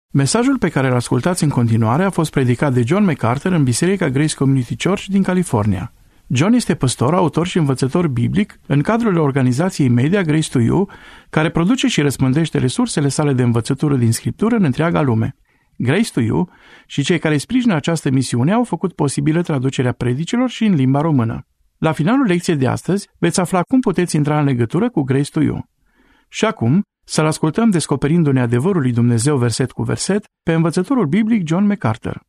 Mesajul pe care îl ascultați în continuare a fost predicat de John MacArthur în Biserica Grace Community Church din California. John este păstor, autor și învățător biblic în cadrul organizației media Grace to You, care produce și răspândește resursele sale de învățătură din Scriptură în întreaga lume. Grace to You și cei care sprijină această misiune au făcut posibilă traducerea predicilor și în limba română. La finalul lecției de astăzi veți afla cum puteți intra în legătură cu Grace to You. Și acum, să-l ascultăm descoperindu-ne adevărul lui Dumnezeu verset cu verset pe învățătorul biblic John MacArthur.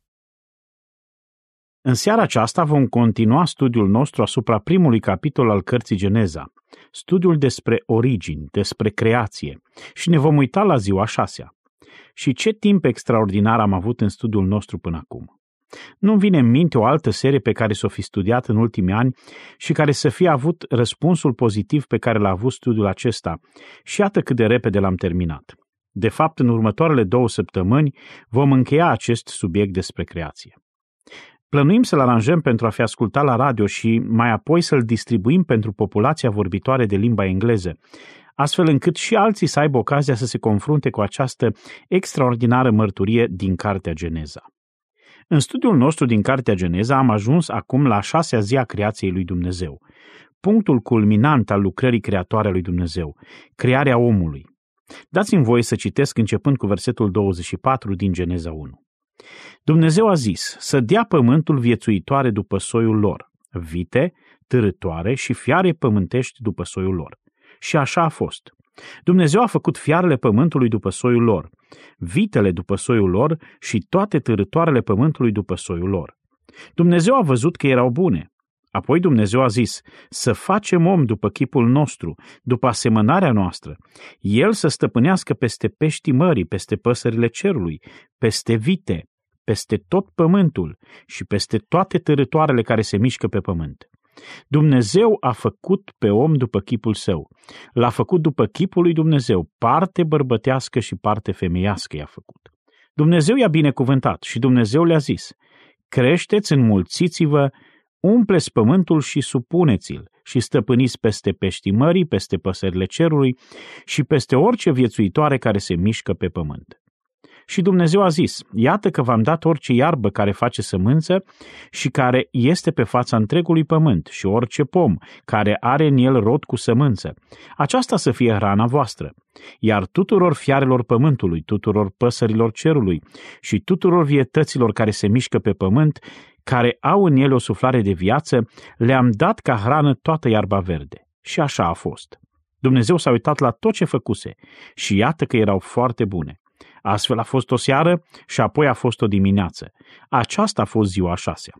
În seara aceasta vom continua studiul nostru asupra primului capitol al cărții Geneza, studiul despre origini, despre creație, și ne vom uita la ziua 6-a. Și ce timp extraordinar am avut în studiul nostru până acum! Nu-mi vine în minte o altă serie pe care s-o fi studiat în ultimii ani și care să fie avut răspunsul pozitiv pe care l-a avut studiul acesta, și iată cât de repede l-am terminat. De fapt, în următoarele 2 săptămâni vom încheia acest subiect despre creație. Plănuim să-l aranjăm pentru a fi ascultat la radio și mai apoi să-l distribuim pentru populația vorbitoare de limba engleză, astfel încât și alții să aibă ocazia să se confrunte cu această extraordinară mărturie din Cartea Geneza. În studiul nostru din Cartea Geneza am ajuns acum la 6-a zi a creației lui Dumnezeu, punctul culminant al lucrării creatoare a lui Dumnezeu, crearea omului. Dați-mi voie să citesc începând cu versetul 24 din Geneza 1. Dumnezeu a zis să dea pământul viețuitoare după soiul lor, vite, târătoare și fiare pământești după soiul lor. Și așa a fost. Dumnezeu a făcut fiarele pământului după soiul lor, vitele după soiul lor și toate târătoarele pământului după soiul lor. Dumnezeu a văzut că erau bune. Apoi Dumnezeu a zis să facem om după chipul nostru, după asemănarea noastră, el să stăpânească peste peștii mării, peste păsările cerului, peste vite, peste tot pământul și peste toate târătoarele care se mișcă pe pământ. Dumnezeu a făcut pe om după chipul său. L-a făcut după chipul lui Dumnezeu, parte bărbătească și parte femeiască i-a făcut. Dumnezeu i-a binecuvântat și Dumnezeu le-a zis: creșteți, înmulțiți-vă, umpleți pământul și supuneți-l și stăpâniți peste peștii mării, peste păsările cerului și peste orice viețuitoare care se mișcă pe pământ. Și Dumnezeu a zis: iată că v-am dat orice iarbă care face sămânță și care este pe fața întregului pământ și orice pom care are în el rod cu sămânță. Aceasta să fie hrana voastră. Iar tuturor fiarelor pământului, tuturor păsărilor cerului și tuturor vietăților care se mișcă pe pământ, care au în ele o suflare de viață, le-am dat ca hrană toată iarba verde. Și așa a fost. Dumnezeu s-a uitat la tot ce făcuse și iată că erau foarte bune. Astfel a fost o seară și apoi a fost o dimineață. Aceasta a fost ziua 6-a.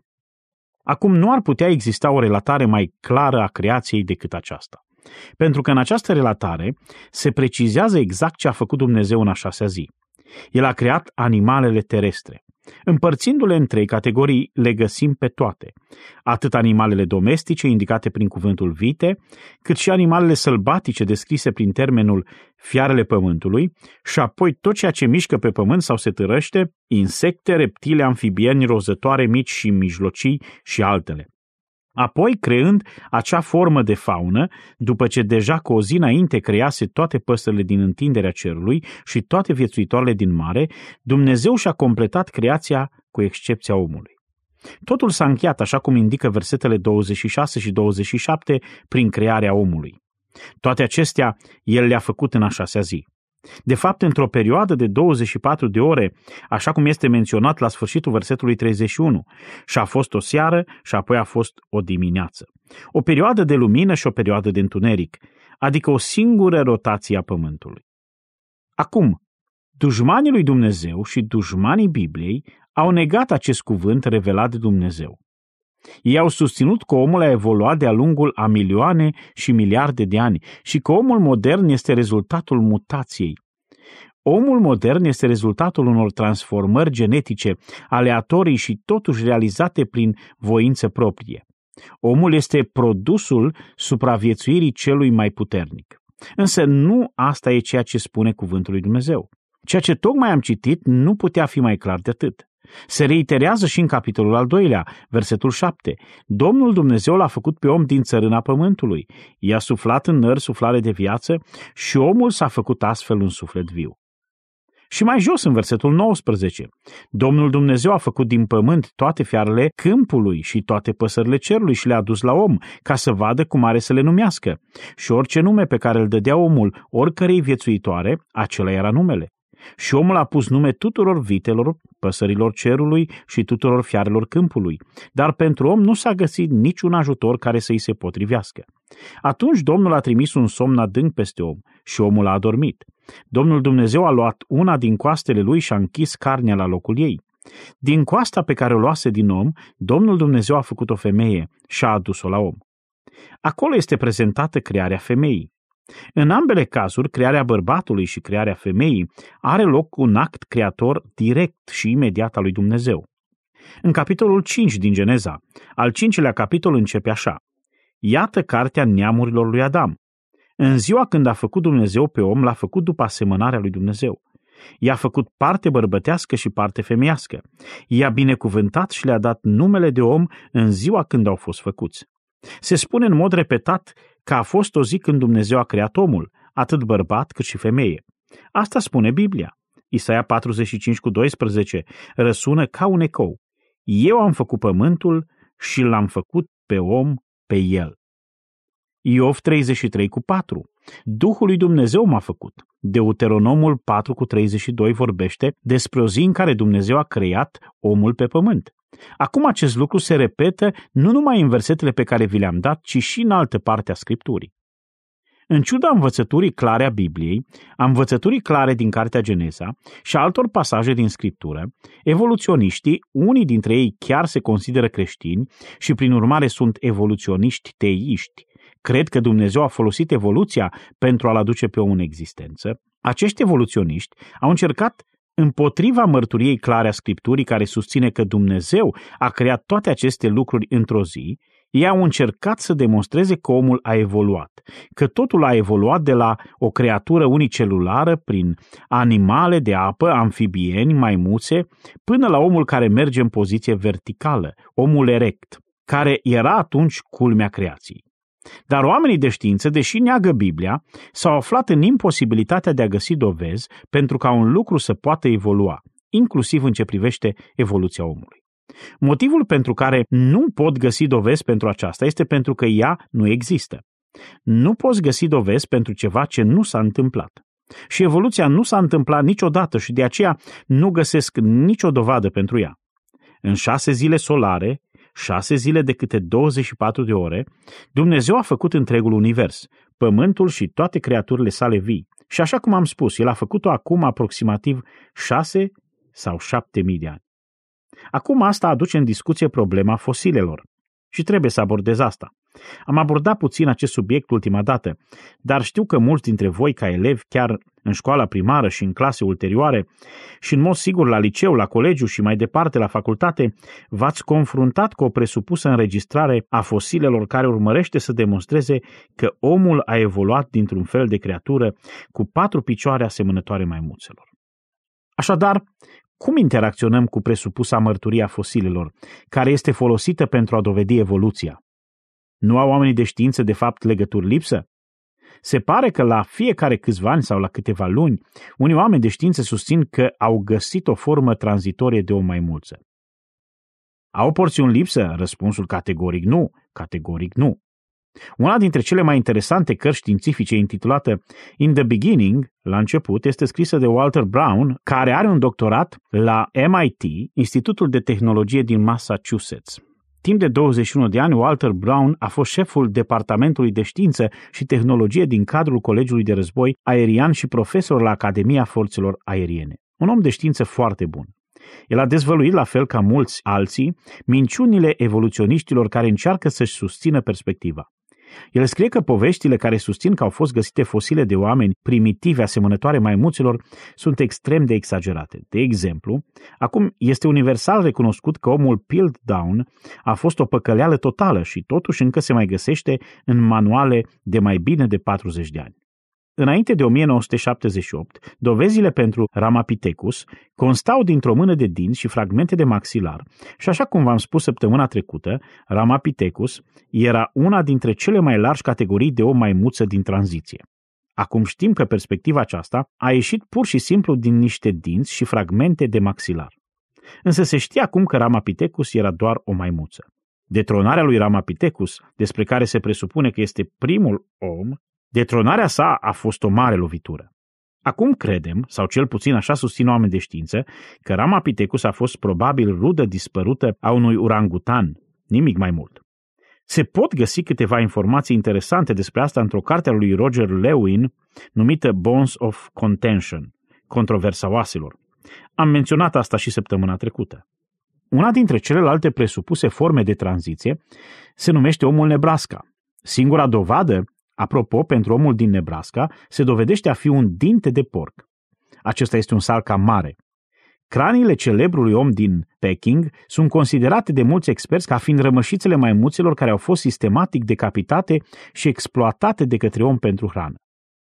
Acum nu ar putea exista o relatare mai clară a creației decât aceasta. Pentru că în această relatare se precizează exact ce a făcut Dumnezeu în a 6-a zi. El a creat animalele terestre. Împărțindu-le în 3 categorii, le găsim pe toate. Atât animalele domestice, indicate prin cuvântul vite, cât și animalele sălbatice, descrise prin termenul fiarele pământului, și apoi tot ceea ce mișcă pe pământ sau se târăște, insecte, reptile, amfibieni, rozătoare mici și mijlocii și altele. Apoi, creând acea formă de faună, după ce deja cu o zi înainte crease toate păsările din întinderea cerului și toate viețuitoarele din mare, Dumnezeu și-a completat creația cu excepția omului. Totul s-a încheiat, așa cum indică versetele 26 și 27, prin crearea omului. Toate acestea El le-a făcut în a 6-a zi. De fapt, într-o perioadă de 24 de ore, așa cum este menționat la sfârșitul versetului 31, și a fost o seară și apoi a fost o dimineață. O perioadă de lumină și o perioadă de întuneric, adică o singură rotație a pământului. Acum, dușmanii lui Dumnezeu și dușmanii Bibliei au negat acest cuvânt revelat de Dumnezeu. Ei au susținut că omul a evoluat de-a lungul a milioane și miliarde de ani și că omul modern este rezultatul mutației. Omul modern este rezultatul unor transformări genetice, aleatorii și totuși realizate prin voință proprie. Omul este produsul supraviețuirii celui mai puternic. Însă nu asta e ceea ce spune cuvântul lui Dumnezeu. Ceea ce tocmai am citit nu putea fi mai clar de atât. Se reiterează și în capitolul al 2-lea, versetul 7. Domnul Dumnezeu l-a făcut pe om din țărâna pământului. I-a suflat în nări suflare de viață și omul s-a făcut astfel un suflet viu. Și mai jos, în versetul 19, Domnul Dumnezeu a făcut din pământ toate fiarele câmpului și toate păsările cerului și le-a dus la om, ca să vadă cum are să le numească. Și orice nume pe care îl dădea omul oricărei viețuitoare, acela era numele. Și omul a pus nume tuturor vitelor, păsărilor cerului și tuturor fiarelor câmpului, dar pentru om nu s-a găsit niciun ajutor care să-i se potrivească. Atunci Domnul a trimis un somn adânc peste om și omul a adormit. Domnul Dumnezeu a luat una din coastele lui și a închis carnea la locul ei. Din coasta pe care o luase din om, Domnul Dumnezeu a făcut o femeie și a adus-o la om. Acolo este prezentată crearea femeii. În ambele cazuri, crearea bărbatului și crearea femeii are loc un act creator direct și imediat al lui Dumnezeu. În capitolul 5 din Geneza, al 5-lea capitol începe așa: Iată cartea neamurilor lui Adam. În ziua când a făcut Dumnezeu pe om, l-a făcut după asemănarea lui Dumnezeu. I-a făcut parte bărbătească și parte femeiască. I-a binecuvântat și le-a dat numele de om în ziua când au fost făcuți. Se spune în mod repetat că a fost o zi când Dumnezeu a creat omul, atât bărbat cât și femeie. Asta spune Biblia. Isaia 45:12 răsună ca un ecou. Eu am făcut pământul și l-am făcut pe om pe el. Iov 33:4 Duhul lui Dumnezeu m-a făcut. Deuteronomul 4:32 vorbește despre o zi în care Dumnezeu a creat omul pe pământ. Acum acest lucru se repetă nu numai în versetele pe care vi le-am dat, ci și în altă parte a Scripturii. În ciuda învățăturii clare a Bibliei, a învățăturii clare din Cartea Geneza și altor pasaje din Scriptură, evoluționiștii, unii dintre ei chiar se consideră creștini și prin urmare sunt evoluționiști teiști, cred că Dumnezeu a folosit evoluția pentru a-l aduce pe om în existență. Acești evoluționiști au încercat, împotriva mărturiei clare a Scripturii care susține că Dumnezeu a creat toate aceste lucruri într-o zi, ei au încercat să demonstreze că omul a evoluat, că totul a evoluat de la o creatură unicelulară prin animale de apă, amfibieni, maimuțe, până la omul care merge în poziție verticală, omul erect, care era atunci culmea creației. Dar oamenii de știință, deși neagă Biblia, s-au aflat în imposibilitatea de a găsi dovezi pentru ca un lucru să poată evolua, inclusiv în ce privește evoluția omului. Motivul pentru care nu pot găsi dovezi pentru aceasta este pentru că ea nu există. Nu poți găsi dovezi pentru ceva ce nu s-a întâmplat. Și evoluția nu s-a întâmplat niciodată și de aceea nu găsesc nicio dovadă pentru ea. În 6 zile solare, 6 zile de câte 24 de ore, Dumnezeu a făcut întregul univers, pământul și toate creaturile sale vii. Și așa cum am spus, El a făcut-o acum aproximativ 6 sau 7.000 de ani. Acum asta aduce în discuție problema fosilelor și trebuie să abordez asta. Am abordat puțin acest subiect ultima dată, dar știu că mulți dintre voi ca elevi, chiar în școala primară și în clase ulterioare și în mod sigur la liceu, la colegiu și mai departe la facultate, v-ați confruntat cu o presupusă înregistrare a fosilelor care urmărește să demonstreze că omul a evoluat dintr-un fel de creatură cu 4 picioare asemănătoare maimuțelor. Așadar, cum interacționăm cu presupusa mărturie a fosilelor, care este folosită pentru a dovedi evoluția? Nu au oamenii de știință, de fapt, legături lipsă? Se pare că la fiecare câțiva ani sau la câteva luni, unii oameni de știință susțin că au găsit o formă tranzitorie de o maimuță. Au porțiuni lipsă? Răspunsul categoric nu. Categoric nu. Una dintre cele mai interesante cărți științifice intitulată In the Beginning, la început, este scrisă de Walter Brown, care are un doctorat la MIT, Institutul de Tehnologie din Massachusetts. Timp de 21 de ani, Walter Brown a fost șeful Departamentului de Știință și Tehnologie din cadrul Colegiului de Război Aerian și profesor la Academia Forțelor Aeriene. Un om de știință foarte bun. El a dezvăluit, la fel ca mulți alții, minciunile evoluționiștilor care încearcă să-și susțină perspectiva. El scrie că poveștile care susțin că au fost găsite fosile de oameni primitive asemănătoare maimuțelor sunt extrem de exagerate. De exemplu, acum este universal recunoscut că omul Piltdown a fost o păcăleală totală și totuși încă se mai găsește în manuale de mai bine de 40 de ani. Înainte de 1978, dovezile pentru Ramapithecus constau dintr-o mână de dinți și fragmente de maxilar și așa cum v-am spus săptămâna trecută, Ramapithecus era una dintre cele mai largi categorii de om maimuță din tranziție. Acum știm că perspectiva aceasta a ieșit pur și simplu din niște dinți și fragmente de maxilar. Însă se știe acum că Ramapithecus era doar o maimuță. Detronarea lui Ramapithecus, despre care se presupune că este primul om, detronarea sa a fost o mare lovitură. Acum credem, sau cel puțin așa susțin oameni de știință, că Ramapithecus a fost probabil rudă dispărută a unui urangutan, nimic mai mult. Se pot găsi câteva informații interesante despre asta într-o carte a lui Roger Lewin, numită Bones of Contention, controversa oaselor. Am menționat asta și săptămâna trecută. Una dintre celelalte presupuse forme de tranziție se numește omul Nebraska. Singura dovadă, apropo, pentru omul din Nebraska, se dovedește a fi un dinte de porc. Acesta este un salca mare. Craniile celebrului om din Peking sunt considerate de mulți experți ca fiind rămășițele maimuțelor care au fost sistematic decapitate și exploatate de către om pentru hrană.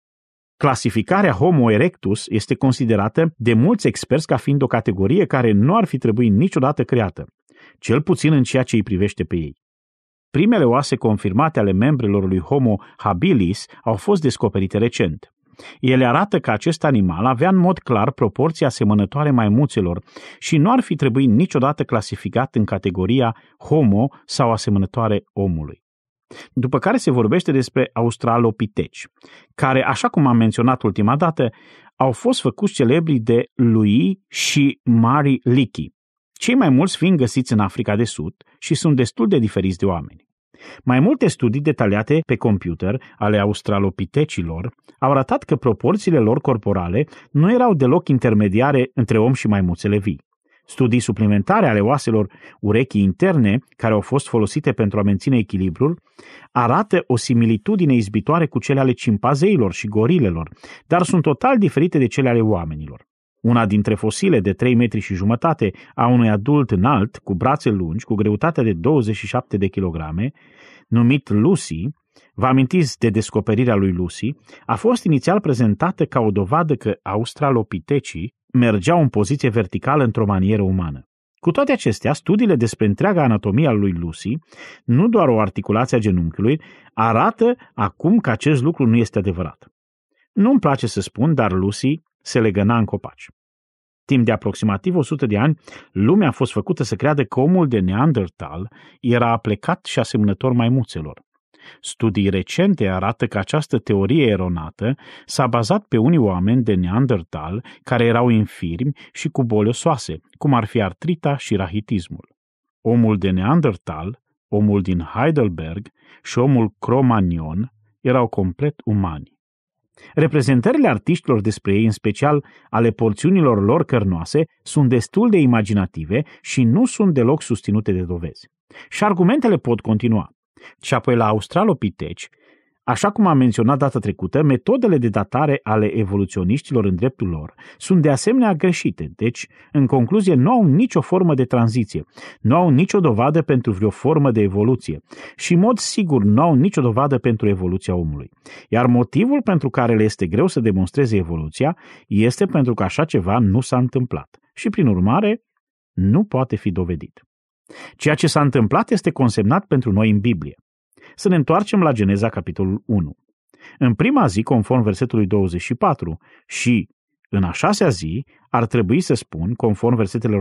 Clasificarea Homo erectus este considerată de mulți experți ca fiind o categorie care nu ar fi trebuit niciodată creată, cel puțin în ceea ce îi privește pe ei. Primele oase confirmate ale membrelor lui Homo habilis au fost descoperite recent. Ele arată că acest animal avea în mod clar proporții asemănătoare maimuțelor și nu ar fi trebuit niciodată clasificat în categoria Homo sau asemănătoare omului. După care se vorbește despre australopiteci, care, așa cum am menționat ultima dată, au fost făcuți celebri de Louis și Mary Leakey, cei mai mulți fiind găsiți în Africa de Sud și sunt destul de diferiți de oameni. Mai multe studii detaliate pe computer ale australopitecilor au arătat că proporțiile lor corporale nu erau deloc intermediare între om și maimuțele vii. Studii suplimentare ale oaselor urechii interne, care au fost folosite pentru a menține echilibrul, arată o similitudine izbitoare cu cele ale cimpanzeilor și gorilelor, dar sunt total diferite de cele ale oamenilor. Una dintre fosile de 3,5 metri a unui adult înalt, cu brațe lungi, cu greutate de 27 de kilograme, numit Lucy, vă amintiți de descoperirea lui Lucy, a fost inițial prezentată ca o dovadă că australopitecii mergeau în poziție verticală într-o manieră umană. Cu toate acestea, studiile despre întreaga anatomie a lui Lucy, nu doar o articulație a genunchiului, arată acum că acest lucru nu este adevărat. Nu-mi place să spun, dar Lucy se legăna în copaci. Timp de aproximativ 100 de ani, lumea a fost făcută să creadă că omul de Neandertal era aplecat și asemănător maimuțelor. Studii recente arată că această teorie eronată s-a bazat pe unii oameni de Neandertal care erau infirmi și cu boli osoase, cum ar fi artrita și rahitismul. Omul de Neandertal, omul din Heidelberg și omul Cro-Magnon erau complet umani. Reprezentările artiștilor despre ei, în special ale porțiunilor lor cărnoase, sunt destul de imaginative și nu sunt deloc susținute de dovezi. Și argumentele pot continua. Și apoi la australopiteci, așa cum am menționat data trecută, metodele de datare ale evoluționiștilor în dreptul lor sunt de asemenea greșite, deci, în concluzie, nu au nicio formă de tranziție, nu au nicio dovadă pentru vreo formă de evoluție și, în mod sigur, nu au nicio dovadă pentru evoluția omului. Iar motivul pentru care le este greu să demonstreze evoluția este pentru că așa ceva nu s-a întâmplat și, prin urmare, nu poate fi dovedit. Ceea ce s-a întâmplat este consemnat pentru noi în Biblie. Să ne întoarcem la Geneza, capitolul 1. În prima zi, conform versetului 24, și în a șasea zi, ar trebui să spun, conform versetelor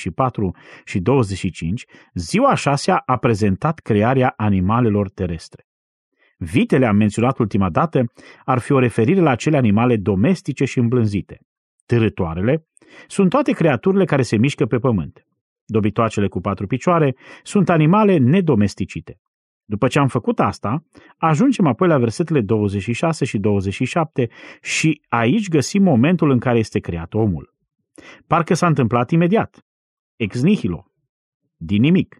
24 și 25, ziua a șasea a prezentat crearea animalelor terestre. Vitele, am menționat ultima dată, ar fi o referire la acele animale domestice și îmblânzite. Târătoarele sunt toate creaturile care se mișcă pe pământ. Dobitoacele cu 4 picioare sunt animale nedomesticite. După ce am făcut asta, ajungem apoi la versetele 26 și 27 și aici găsim momentul în care este creat omul. Parcă s-a întâmplat imediat. Ex nihilo. Din nimic.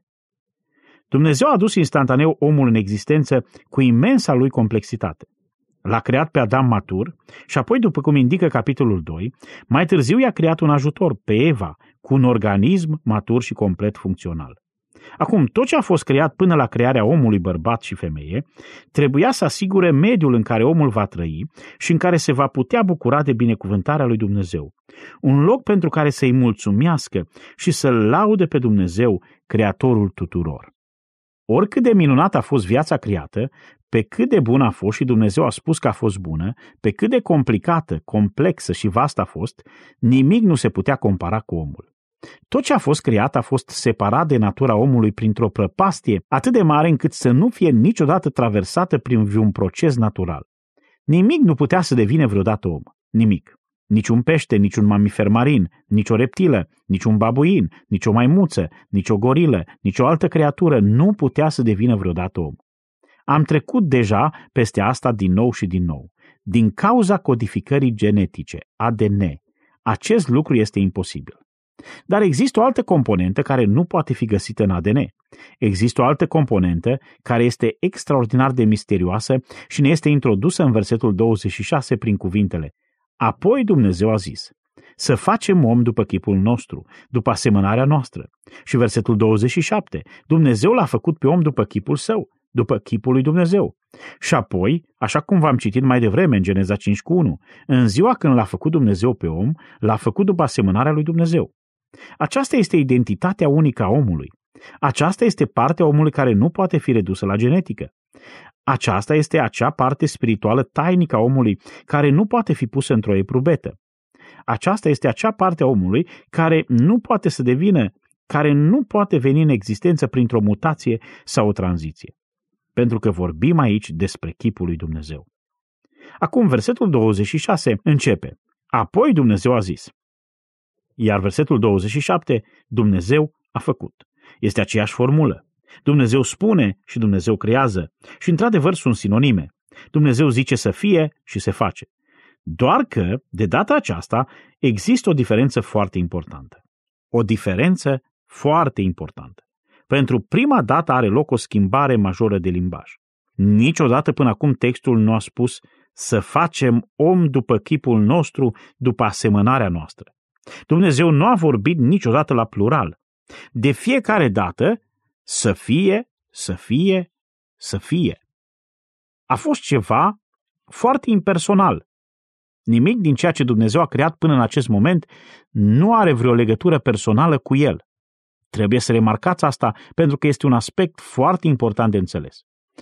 Dumnezeu a adus instantaneu omul în existență cu imensa lui complexitate. L-a creat pe Adam matur și apoi, după cum indică capitolul 2, mai târziu i-a creat un ajutor, pe Eva, cu un organism matur și complet funcțional. Acum, tot ce a fost creat până la crearea omului bărbat și femeie, trebuia să asigure mediul în care omul va trăi și în care se va putea bucura de binecuvântarea lui Dumnezeu. Un loc pentru care să-i mulțumească și să-L laude pe Dumnezeu, Creatorul tuturor. Oricât de minunată a fost viața creată, pe cât de bună a fost și Dumnezeu a spus că a fost bună, pe cât de complicată, complexă și vastă a fost, nimic nu se putea compara cu omul. Tot ce a fost creat a fost separat de natura omului printr-o prăpastie atât de mare încât să nu fie niciodată traversată prin vreun proces natural. Nimic nu putea să devină vreodată om. Nimic. Niciun pește, niciun mamifer marin, nicio reptilă, niciun babuin, nicio maimuță, nicio gorilă, nicio altă creatură nu putea să devină vreodată om. Am trecut deja peste asta din nou și din nou. Din cauza codificării genetice, ADN, acest lucru este imposibil. Dar există o altă componentă care nu poate fi găsită în ADN. Există o altă componentă care este extraordinar de misterioasă și ne este introdusă în versetul 26 prin cuvintele: apoi Dumnezeu a zis, să facem om după chipul nostru, după asemănarea noastră. Și versetul 27, Dumnezeu l-a făcut pe om după chipul său, după chipul lui Dumnezeu. Și apoi, așa cum v-am citit mai devreme în Geneza 5:1, în ziua când l-a făcut Dumnezeu pe om, l-a făcut după asemănarea lui Dumnezeu. Aceasta este identitatea unică a omului. Aceasta este partea omului care nu poate fi redusă la genetică. Aceasta este acea parte spirituală tainică a omului care nu poate fi pusă într-o eprubetă. Aceasta este acea parte a omului care nu poate să devină, care nu poate veni în existență printr-o mutație sau o tranziție. Pentru că vorbim aici despre chipul lui Dumnezeu. Acum versetul 26 începe: apoi Dumnezeu a zis. Iar versetul 27, Dumnezeu a făcut. Este aceeași formulă. Dumnezeu spune și Dumnezeu creează și într-adevăr sunt sinonime. Dumnezeu zice să fie și se face. Doar că, de data aceasta, există o diferență foarte importantă. O diferență foarte importantă. Pentru prima dată are loc o schimbare majoră de limbaj. Niciodată până acum textul nu a spus să facem om după chipul nostru, după asemănarea noastră. Dumnezeu nu a vorbit niciodată la plural. De fiecare dată, să fie, să fie, să fie. A fost ceva foarte impersonal. Nimic din ceea ce Dumnezeu a creat până în acest moment nu are vreo legătură personală cu el. Trebuie să remarcați asta pentru că este un aspect foarte important de înțeles.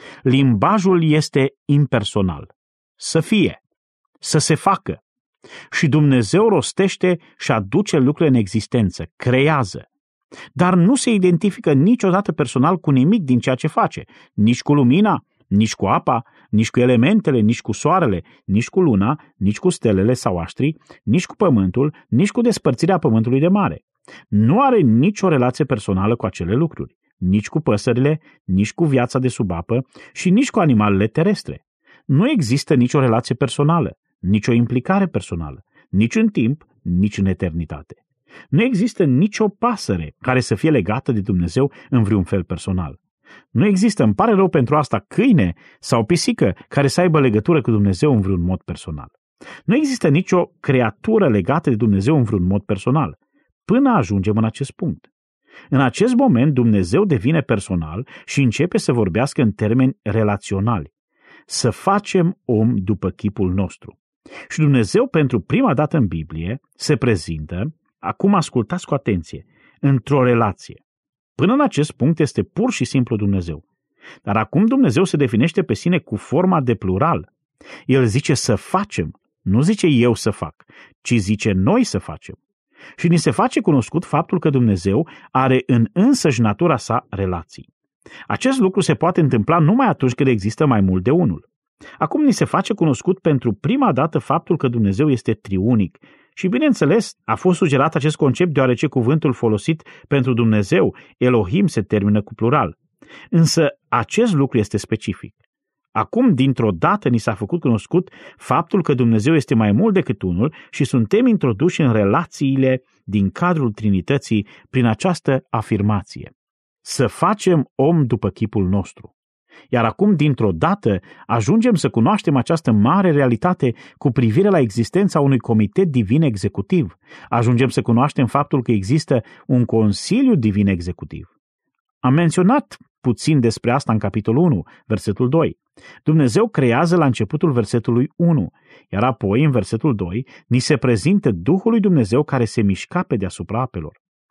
Limbajul este impersonal. Să fie, să se facă. Și Dumnezeu rostește și aduce lucrurile în existență, creează. Dar nu se identifică niciodată personal cu nimic din ceea ce face, nici cu lumina, nici cu apa, nici cu elementele, nici cu soarele, nici cu luna, nici cu stelele sau aștrii, nici cu pământul, nici cu despărțirea pământului de mare. Nu are nicio relație personală cu acele lucruri, nici cu păsările, nici cu viața de sub apă și nici cu animalele terestre. Nu există nicio relație personală, nicio implicare personală, nici în timp, nici în eternitate. Nu există nicio pasăre care să fie legată de Dumnezeu în vreun fel personal. Nu există, îmi pare rău pentru asta, câine sau pisică care să aibă legătură cu Dumnezeu în vreun mod personal. Nu există nicio creatură legată de Dumnezeu în vreun mod personal, până ajungem în acest punct. În acest moment Dumnezeu devine personal și începe să vorbească în termeni relaționali. Să facem om după chipul nostru. Și Dumnezeu pentru prima dată în Biblie se prezintă, acum ascultați cu atenție, într-o relație. Până în acest punct este pur și simplu Dumnezeu. Dar acum Dumnezeu se definește pe sine cu forma de plural. El zice să facem, nu zice eu să fac, ci zice noi să facem. Și ni se face cunoscut faptul că Dumnezeu are în însăși natura sa relații. Acest lucru se poate întâmpla numai atunci când există mai mult de unul. Acum ni se face cunoscut pentru prima dată faptul că Dumnezeu este triunic. Și bineînțeles, a fost sugerat acest concept deoarece cuvântul folosit pentru Dumnezeu, Elohim, se termină cu plural. Însă acest lucru este specific. Acum, dintr-o dată, ni s-a făcut cunoscut faptul că Dumnezeu este mai mult decât unul și suntem introduși în relațiile din cadrul Trinității prin această afirmație. Să facem om după chipul nostru. Iar acum, dintr-o dată, ajungem să cunoaștem această mare realitate cu privire la existența unui comitet divin executiv. Ajungem să cunoaștem faptul că există un consiliu divin executiv. Am menționat puțin despre asta în capitolul 1, versetul 2. Dumnezeu creează la începutul versetului 1, iar apoi, în versetul 2, ni se prezintă Duhul lui Dumnezeu care se mișca pe deasupra apelor.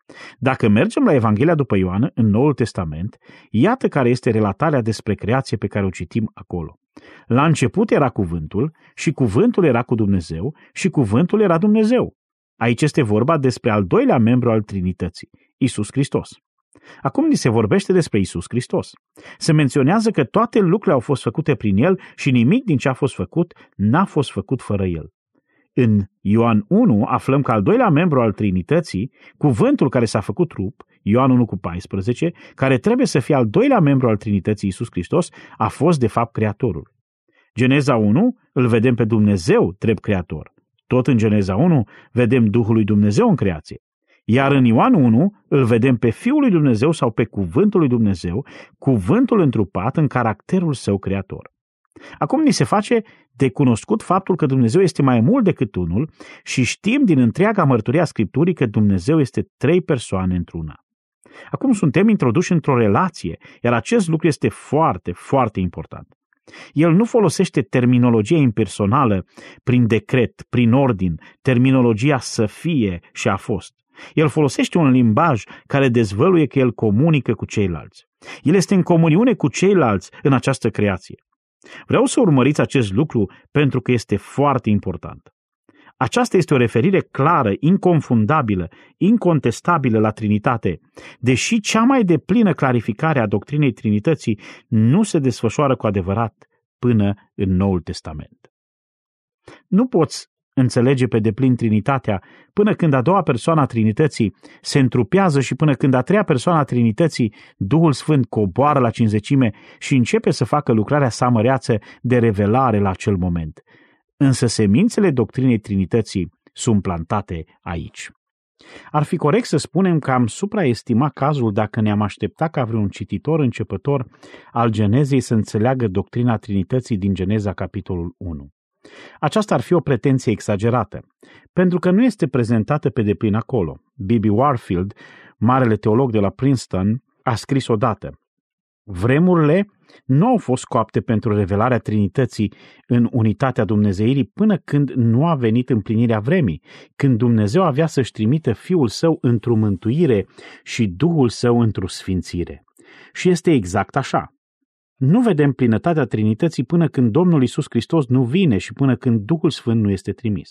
Dacă mergem la Evanghelia după Ioan, în Noul Testament, iată care este relatarea despre creație pe care o citim acolo. La început era cuvântul și cuvântul era cu Dumnezeu și cuvântul era Dumnezeu. Aici este vorba despre al doilea membru al Trinității, Iisus Hristos. Acum ni se vorbește despre Iisus Hristos. Se menționează că toate lucrurile au fost făcute prin El și nimic din ce a fost făcut n-a fost făcut fără El. În Ioan 1 aflăm că al doilea membru al Trinității, cuvântul care s-a făcut trup, Ioan 1:14, care trebuie să fie al doilea membru al Trinității, Iisus Hristos, a fost de fapt Creatorul. Geneza 1 îl vedem pe Dumnezeu drept Creator. Tot în Geneza 1 vedem Duhul lui Dumnezeu în creație. Iar în Ioan 1 îl vedem pe Fiul lui Dumnezeu sau pe Cuvântul lui Dumnezeu, cuvântul întrupat în caracterul său creator. Acum ni se face de cunoscut faptul că Dumnezeu este mai mult decât unul și știm din întreaga mărturie a Scripturii că Dumnezeu este 3 persoane într-una. Acum suntem introduși într-o relație, iar acest lucru este foarte, foarte important. El nu folosește terminologia impersonală prin decret, prin ordin, terminologia să fie și a fost. El folosește un limbaj care dezvăluie că el comunică cu ceilalți. El este în comuniune cu ceilalți în această creație. Vreau să urmăriți acest lucru pentru că este foarte important. Aceasta este o referire clară, inconfundabilă, incontestabilă la Trinitate, deși cea mai deplină clarificare a doctrinei Trinității nu se desfășoară cu adevărat până în Noul Testament. Nu poți înțelege pe deplin Trinitatea până când a doua persoană a Trinității se întrupează și până când a treia persoană a Trinității, Duhul Sfânt, coboară la cinzecime și începe să facă lucrarea sa măreață de revelare la acel moment. Însă semințele doctrinei Trinității sunt plantate aici. Ar fi corect să spunem că am supraestimat cazul dacă ne-am aștepta ca vreun cititor începător al Genezei să înțeleagă doctrina Trinității din Geneza capitolul 1. Aceasta ar fi o pretenție exagerată, pentru că nu este prezentată pe deplin acolo. B.B. Warfield, marele teolog de la Princeton, a scris odată: vremurile nu au fost coapte pentru revelarea Trinității în unitatea dumnezeirii până când nu a venit împlinirea vremii, când Dumnezeu avea să-și trimită Fiul Său într-o mântuire și Duhul Său într-o sfințire. Și este exact așa. Nu vedem plinătatea Trinității până când Domnul Iisus Hristos nu vine și până când Duhul Sfânt nu este trimis.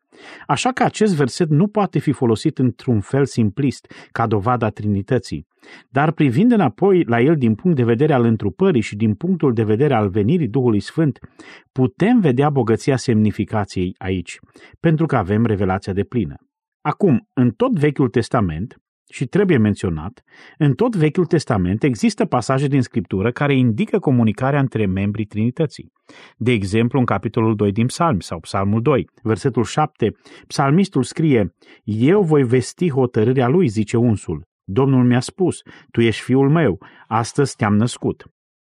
Așa că acest verset nu poate fi folosit într-un fel simplist, ca dovada Trinității, dar privind înapoi la el din punct de vedere al întrupării și din punctul de vedere al venirii Duhului Sfânt, putem vedea bogăția semnificației aici, pentru că avem revelația deplină. Acum, în tot Vechiul Testament, și trebuie menționat, în tot Vechiul Testament există pasaje din Scriptură care indică comunicarea între membrii Trinității. De exemplu, în capitolul 2 din Psalmi sau Psalmul 2, versetul 7, psalmistul scrie: eu voi vesti hotărârea lui, zice unsul. Domnul mi-a spus, tu ești fiul meu, astăzi te-am născut.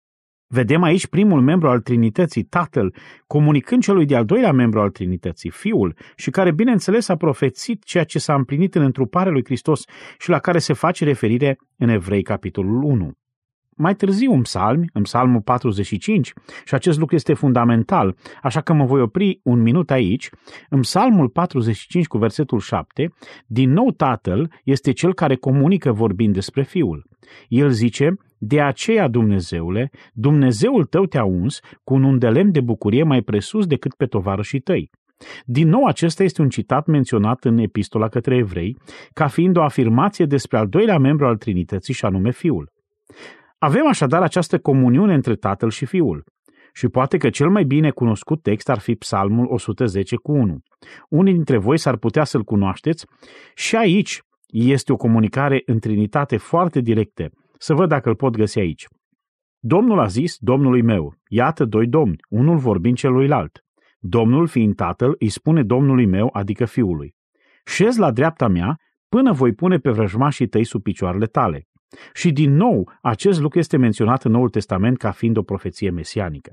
Vedem aici primul membru al Trinității, Tatăl, comunicând celui de-al doilea membru al Trinității, Fiul, și care, bineînțeles, a profețit ceea ce s-a împlinit în întruparea lui Hristos și la care se face referire în Evrei, capitolul 1. Mai târziu, în Psalmul 45, și acest lucru este fundamental, așa că mă voi opri un minut aici, în Psalmul 45 cu versetul 7, din nou Tatăl este cel care comunică vorbind despre Fiul. El zice: de aceea, Dumnezeule, Dumnezeul tău te-a uns cu un undelemn de bucurie mai presus decât pe tovarășii tăi. Din nou, acesta este un citat menționat în Epistola către Evrei, ca fiind o afirmație despre al doilea membru al Trinității, și anume Fiul. Avem așadar această comuniune între Tatăl și Fiul. Și poate că cel mai bine cunoscut text ar fi Psalmul 110 cu 1. Unii dintre voi s-ar putea să-l cunoașteți și aici este o comunicare în Trinitate foarte directă. Să văd dacă îl pot găsi aici. Domnul a zis Domnului meu: iată doi domni, unul vorbind celuilalt. Domnul, fiind Tatăl, îi spune Domnului meu, adică Fiului: șezi la dreapta mea până voi pune pe vrăjmașii tăi sub picioarele tale. Și din nou, acest lucru este menționat în Noul Testament ca fiind o profeție mesianică.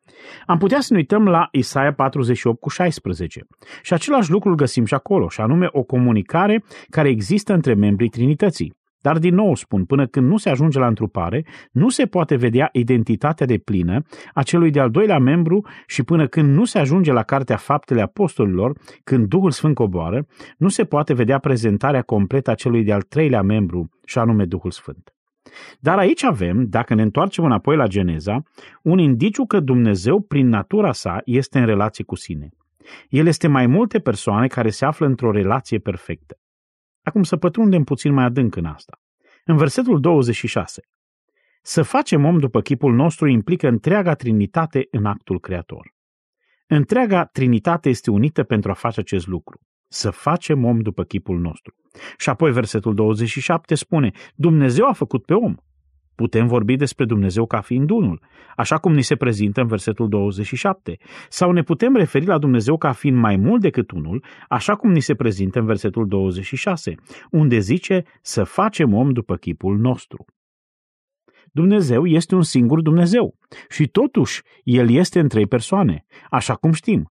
Am putea să ne uităm la Isaia 48 cu 16 și același lucru îl găsim și acolo, și anume o comunicare care există între membrii Trinității. Dar din nou spun, până când nu se ajunge la întrupare, nu se poate vedea identitatea deplină a celui de-al doilea membru și până când nu se ajunge la Cartea Faptele Apostolilor, când Duhul Sfânt coboară, nu se poate vedea prezentarea completă a celui de-al treilea membru, și anume Duhul Sfânt. Dar aici avem, dacă ne întoarcem înapoi la Geneza, un indiciu că Dumnezeu, prin natura sa, este în relație cu sine. El este mai multe persoane care se află într-o relație perfectă. Acum să pătrundem puțin mai adânc în asta. În versetul 26, să facem om după chipul nostru implică întreaga Trinitate în actul creator. Întreaga Trinitate este unită pentru a face acest lucru. Să facem om după chipul nostru. Și apoi versetul 27 spune, Dumnezeu a făcut pe om. Putem vorbi despre Dumnezeu ca fiind unul, așa cum ni se prezintă în versetul 27, sau ne putem referi la Dumnezeu ca fiind mai mult decât unul, așa cum ni se prezintă în versetul 26, unde zice să facem om după chipul nostru. Dumnezeu este un singur Dumnezeu și totuși El este în trei persoane, așa cum știm.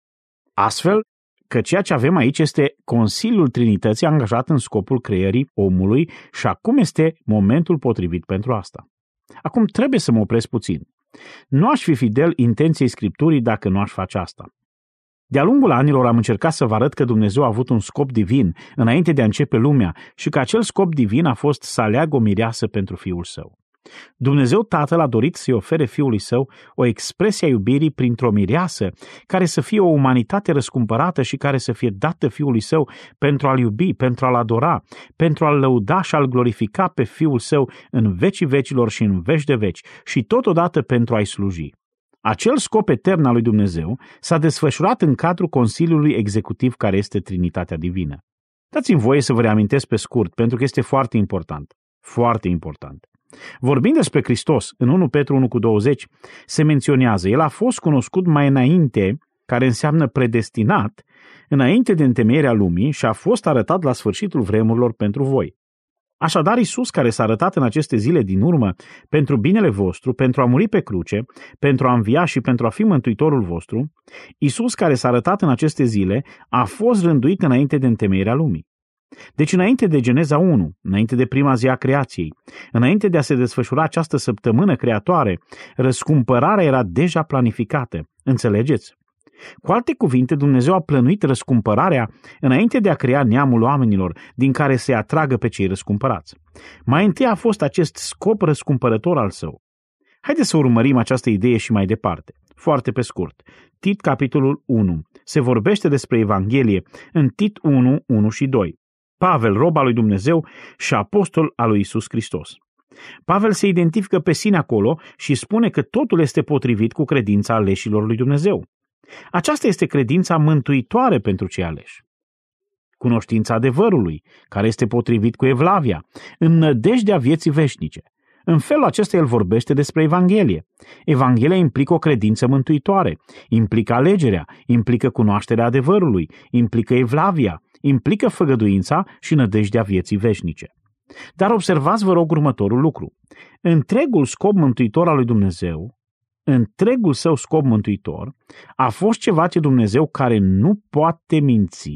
Astfel că ceea ce avem aici este Consiliul Trinității angajat în scopul creării omului și acum este momentul potrivit pentru asta. Acum trebuie să mă opresc puțin. Nu aș fi fidel intenției Scripturii dacă nu aș face asta. De-a lungul anilor am încercat să vă arăt că Dumnezeu a avut un scop divin înainte de a începe lumea și că acel scop divin a fost să aleagă o mireasă pentru Fiul Său. Dumnezeu Tatăl a dorit să-i ofere Fiului Său o expresie a iubirii printr-o mireasă care să fie o umanitate răscumpărată și care să fie dată Fiului Său pentru a-L iubi, pentru a-L adora, pentru a-L lăuda și a-L glorifica pe Fiul Său în vecii vecilor și în veci de veci și totodată pentru a-I sluji. Acel scop etern al lui Dumnezeu s-a desfășurat în cadrul Consiliului Executiv care este Trinitatea Divină. Dați-mi voie să vă reamintesc pe scurt, pentru că este foarte important. Foarte important. Vorbind despre Hristos, în 1 Petru 1,20, se menționează, El a fost cunoscut mai înainte, care înseamnă predestinat, înainte de întemeierea lumii și a fost arătat la sfârșitul vremurilor pentru voi. Așadar, Iisus, care s-a arătat în aceste zile din urmă pentru binele vostru, pentru a muri pe cruce, pentru a învia și pentru a fi mântuitorul vostru, Iisus, care s-a arătat în aceste zile, a fost rânduit înainte de întemeierea lumii. Deci înainte de Geneza 1, înainte de prima zi a creației, înainte de a se desfășura această săptămână creatoare, răscumpărarea era deja planificată. Înțelegeți? Cu alte cuvinte, Dumnezeu a plănuit răscumpărarea înainte de a crea neamul oamenilor din care se atragă pe cei răscumpărați. Mai întâi a fost acest scop răscumpărător al Său. Haideți să urmărim această idee și mai departe. Foarte pe scurt. Tit, capitolul 1. Se vorbește despre Evanghelie în Tit 1, 1 și 2. Pavel, rob al lui Dumnezeu și apostol al lui Iisus Hristos. Pavel se identifică pe sine acolo și spune că totul este potrivit cu credința aleșilor lui Dumnezeu. Aceasta este credința mântuitoare pentru cei aleși. Cunoștința adevărului, care este potrivit cu evlavia, în nădejdea vieții veșnice. În felul acesta el vorbește despre Evanghelie. Evanghelia implică o credință mântuitoare, implică alegerea, implică cunoașterea adevărului, implică evlavia, implică făgăduința și nădejdea vieții veșnice. Dar observați, vă rog, următorul lucru. Întregul scop mântuitor al lui Dumnezeu, întregul său scop mântuitor, a fost ceva ce Dumnezeu, care nu poate minți,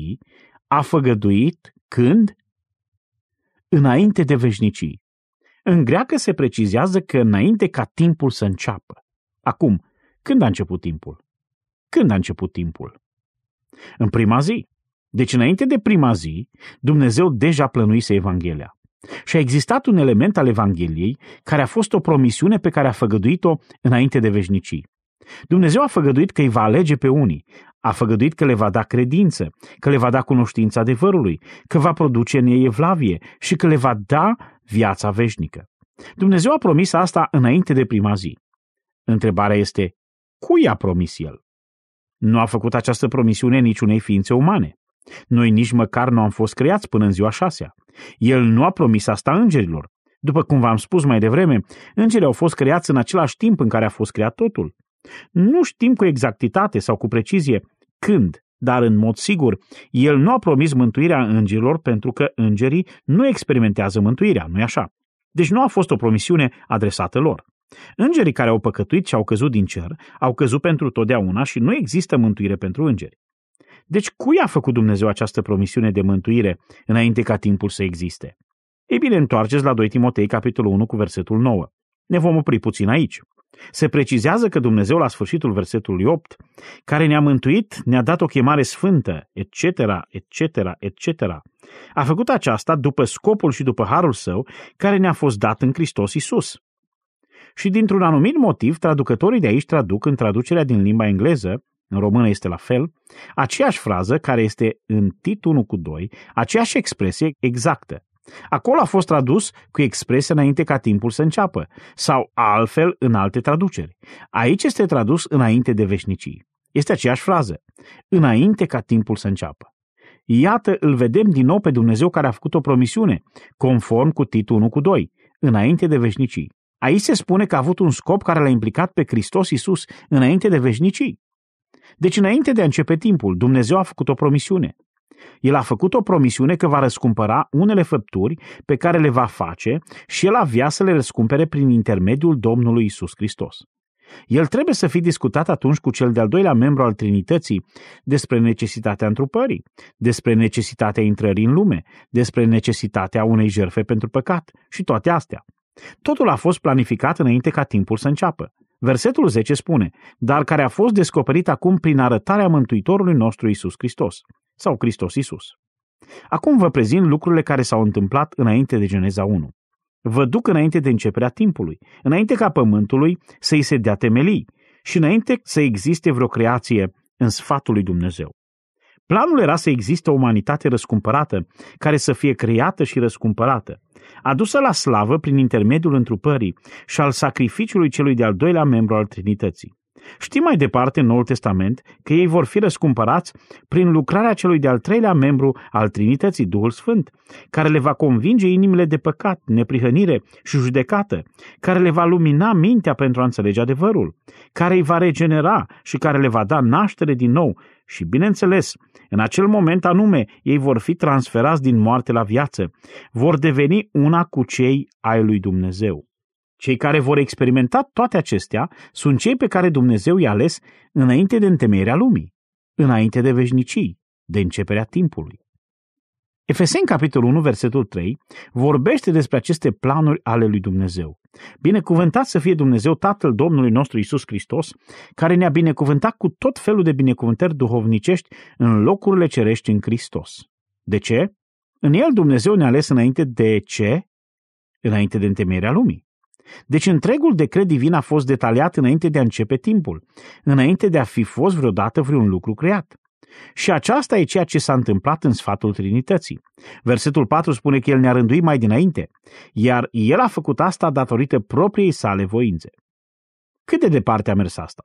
a făgăduit când? Înainte de veșnicii. În greacă se precizează că înainte ca timpul să înceapă. Acum, când a început timpul? Când a început timpul? În prima zi. Deci înainte de prima zi, Dumnezeu deja plănuise Evanghelia. Și a existat un element al Evangheliei care a fost o promisiune pe care a făgăduit-o înainte de veșnicii. Dumnezeu a făgăduit că îi va alege pe unii, a făgăduit că le va da credință, că le va da cunoștința adevărului, că va produce în ei evlavie și că le va da viața veșnică. Dumnezeu a promis asta înainte de prima zi. Întrebarea este, cui a promis El? Nu a făcut această promisiune niciunei ființe umane. Noi nici măcar nu am fost creați până în ziua 6-a. El nu a promis asta îngerilor. După cum v-am spus mai devreme, îngerii au fost creați în același timp în care a fost creat totul. Nu știm cu exactitate sau cu precizie când, dar în mod sigur, El nu a promis mântuirea îngerilor pentru că îngerii nu experimentează mântuirea, nu-i așa? Deci nu a fost o promisiune adresată lor. Îngerii care au păcătuit și au căzut din cer, au căzut pentru totdeauna și nu există mântuire pentru îngeri. Deci cui a făcut Dumnezeu această promisiune de mântuire înainte ca timpul să existe? Ei bine, întoarceți la 2 Timotei, capitolul 1, cu versetul 9. Ne vom opri puțin aici. Se precizează că Dumnezeu, la sfârșitul versetului 8, care ne-a mântuit, ne-a dat o chemare sfântă, etc., etc., etc. A făcut aceasta după scopul și după harul său, care ne-a fost dat în Hristos Iisus. Și dintr-un anumit motiv, traducătorii de aici traduc în traducerea din limba engleză, în română este la fel, aceeași frază care este în Tit 1:2, aceeași expresie exactă. Acolo a fost tradus cu expresia înainte ca timpul să înceapă, sau altfel în alte traduceri. Aici este tradus înainte de veșnicii. Este aceeași frază, înainte ca timpul să înceapă. Iată, îl vedem din nou pe Dumnezeu care a făcut o promisiune, conform cu Tit 1:2, înainte de veșnicii. Aici se spune că a avut un scop care l-a implicat pe Hristos Iisus înainte de veșnicii. Deci înainte de a începe timpul, Dumnezeu a făcut o promisiune. El a făcut o promisiune că va răscumpăra unele făpturi pe care le va face și el avea să le răscumpere prin intermediul Domnului Iisus Hristos. El trebuie să fie discutat atunci cu cel de-al doilea membru al Trinității despre necesitatea întrupării, despre necesitatea intrării în lume, despre necesitatea unei jertfe pentru păcat și toate astea. Totul a fost planificat înainte ca timpul să înceapă. Versetul 10 spune, dar care a fost descoperit acum prin arătarea Mântuitorului nostru Iisus Hristos, sau Hristos Iisus. Acum vă prezint lucrurile care s-au întâmplat înainte de Geneza 1. Vă duc înainte de începerea timpului, înainte ca pământului să-i se dea temelii și înainte să existe vreo creație în sfatul lui Dumnezeu. Planul era să existe o umanitate răscumpărată, care să fie creată și răscumpărată, adusă la slavă prin intermediul întrupării și al sacrificiului celui de-al doilea membru al Trinității. Știm mai departe în Noul Testament că ei vor fi răscumpărați prin lucrarea celui de-al treilea membru al Trinității, Duhul Sfânt, care le va convinge inimile de păcat, neprihănire și judecată, care le va lumina mintea pentru a înțelege adevărul, care îi va regenera și care le va da naștere din nou și, bineînțeles, în acel moment anume, ei vor fi transferați din moarte la viață, vor deveni una cu cei ai lui Dumnezeu. Cei care vor experimenta toate acestea sunt cei pe care Dumnezeu i-a ales înainte de întemeierea lumii, înainte de veșnicii, de începerea timpului. Efeseni, capitolul 1, versetul 3, vorbește despre aceste planuri ale lui Dumnezeu. Binecuvântat să fie Dumnezeu Tatăl Domnului nostru Iisus Hristos, care ne-a binecuvântat cu tot felul de binecuvântări duhovnicești în locurile cerești în Hristos. De ce? În El Dumnezeu ne-a ales înainte de ce? Înainte de întemeierea lumii. Deci întregul decret divin a fost detaliat înainte de a începe timpul, înainte de a fi fost vreodată vreun lucru creat. Și aceasta e ceea ce s-a întâmplat în sfatul Trinității. Versetul 4 spune că El ne-a rânduit mai dinainte, iar El a făcut asta datorită propriei sale voințe. Cât de departe a mers asta?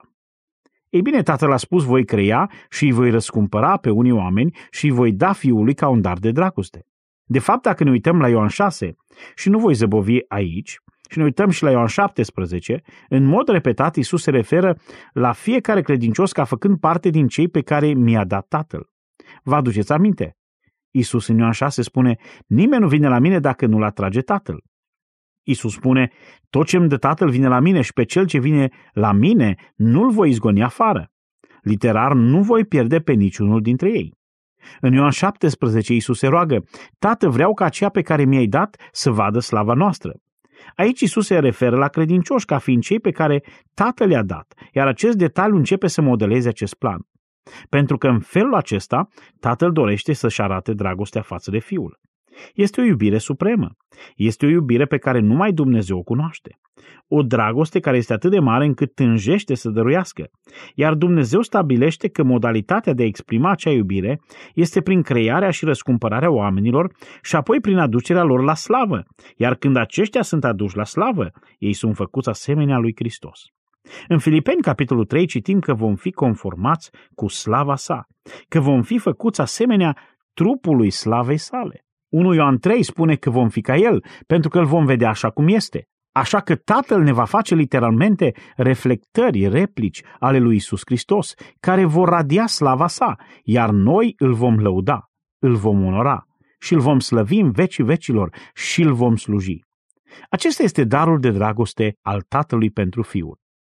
Ei bine, Tatăl a spus, voi crea și îi voi răscumpăra pe unii oameni și îi voi da Fiului ca un dar de dragoste. De fapt, dacă ne uităm la Ioan 6, și nu voi zăbovi aici, și ne uităm și la Ioan 17, în mod repetat Iisus se referă la fiecare credincios ca făcând parte din cei pe care mi-a dat Tatăl. Vă aduceți aminte? Iisus în Ioan 6 spune, nimeni nu vine la mine dacă nu-l atrage Tatăl. Iisus spune, tot ce îmi dă Tatăl vine la mine și pe cel ce vine la mine nu-l voi izgoni afară. Literar, nu voi pierde pe niciunul dintre ei. În Ioan 17 Iisus se roagă, Tată, vreau ca aceea pe care mi-ai dat să vadă slava noastră. Aici Iisus se referă la credincioși ca fiind cei pe care Tatăl le-a dat, iar acest detaliu începe să modeleze acest plan. Pentru că în felul acesta Tatăl dorește să-și arate dragostea față de Fiul. Este o iubire supremă. Este o iubire pe care numai Dumnezeu o cunoaște. O dragoste care este atât de mare încât tânjește să dăruiască. Iar Dumnezeu stabilește că modalitatea de a exprima acea iubire este prin crearea și răscumpărarea oamenilor și apoi prin aducerea lor la slavă. Iar când aceștia sunt aduși la slavă, ei sunt făcuți asemenea lui Hristos. În Filipeni, capitolul 3, citim că vom fi conformați cu slava sa, că vom fi făcuți asemenea trupului slavei sale. 1 Ioan 3 spune că vom fi ca El, pentru că îl vom vedea așa cum este. Așa că Tatăl ne va face literalmente reflectări, replici ale lui Iisus Hristos, care vor radia slava sa, iar noi îl vom lăuda, îl vom onora și îl vom slăvi în vecii vecilor și îl vom sluji. Acesta este darul de dragoste al Tatălui pentru Fiul.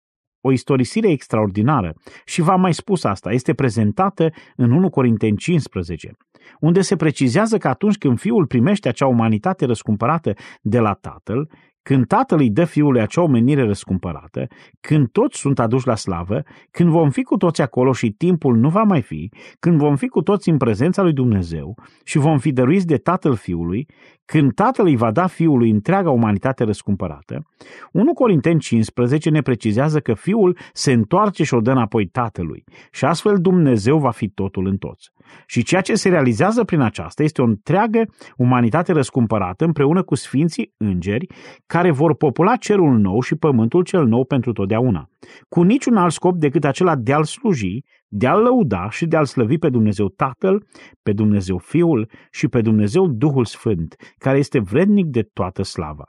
o istorisire extraordinară și v-am mai spus asta, este prezentată în 1 Corinteni 15, unde se precizează că atunci când Fiul primește acea umanitate răscumpărată de la Tatăl, când Tatăl îi dă Fiului acea omenire răscumpărată, când toți sunt aduși la slavă, când vom fi cu toți acolo și timpul nu va mai fi, când vom fi cu toți în prezența lui Dumnezeu și vom fi dăruiți de Tatăl Fiului, când Tatăl îi va da Fiului întreaga umanitate răscumpărată, 1 Corinteni 15 ne precizează că Fiul se întoarce și o dă înapoi Tatălui și astfel Dumnezeu va fi totul în toți. Și ceea ce se realizează prin aceasta este o întreagă umanitate răscumpărată împreună cu sfinții îngeri care vor popula cerul nou și pământul cel nou pentru totdeauna, cu niciun alt scop decât acela de a-L sluji, de a-L lăuda și de a-L slăvi pe Dumnezeu Tatăl, pe Dumnezeu Fiul și pe Dumnezeu Duhul Sfânt, care este vrednic de toată slava.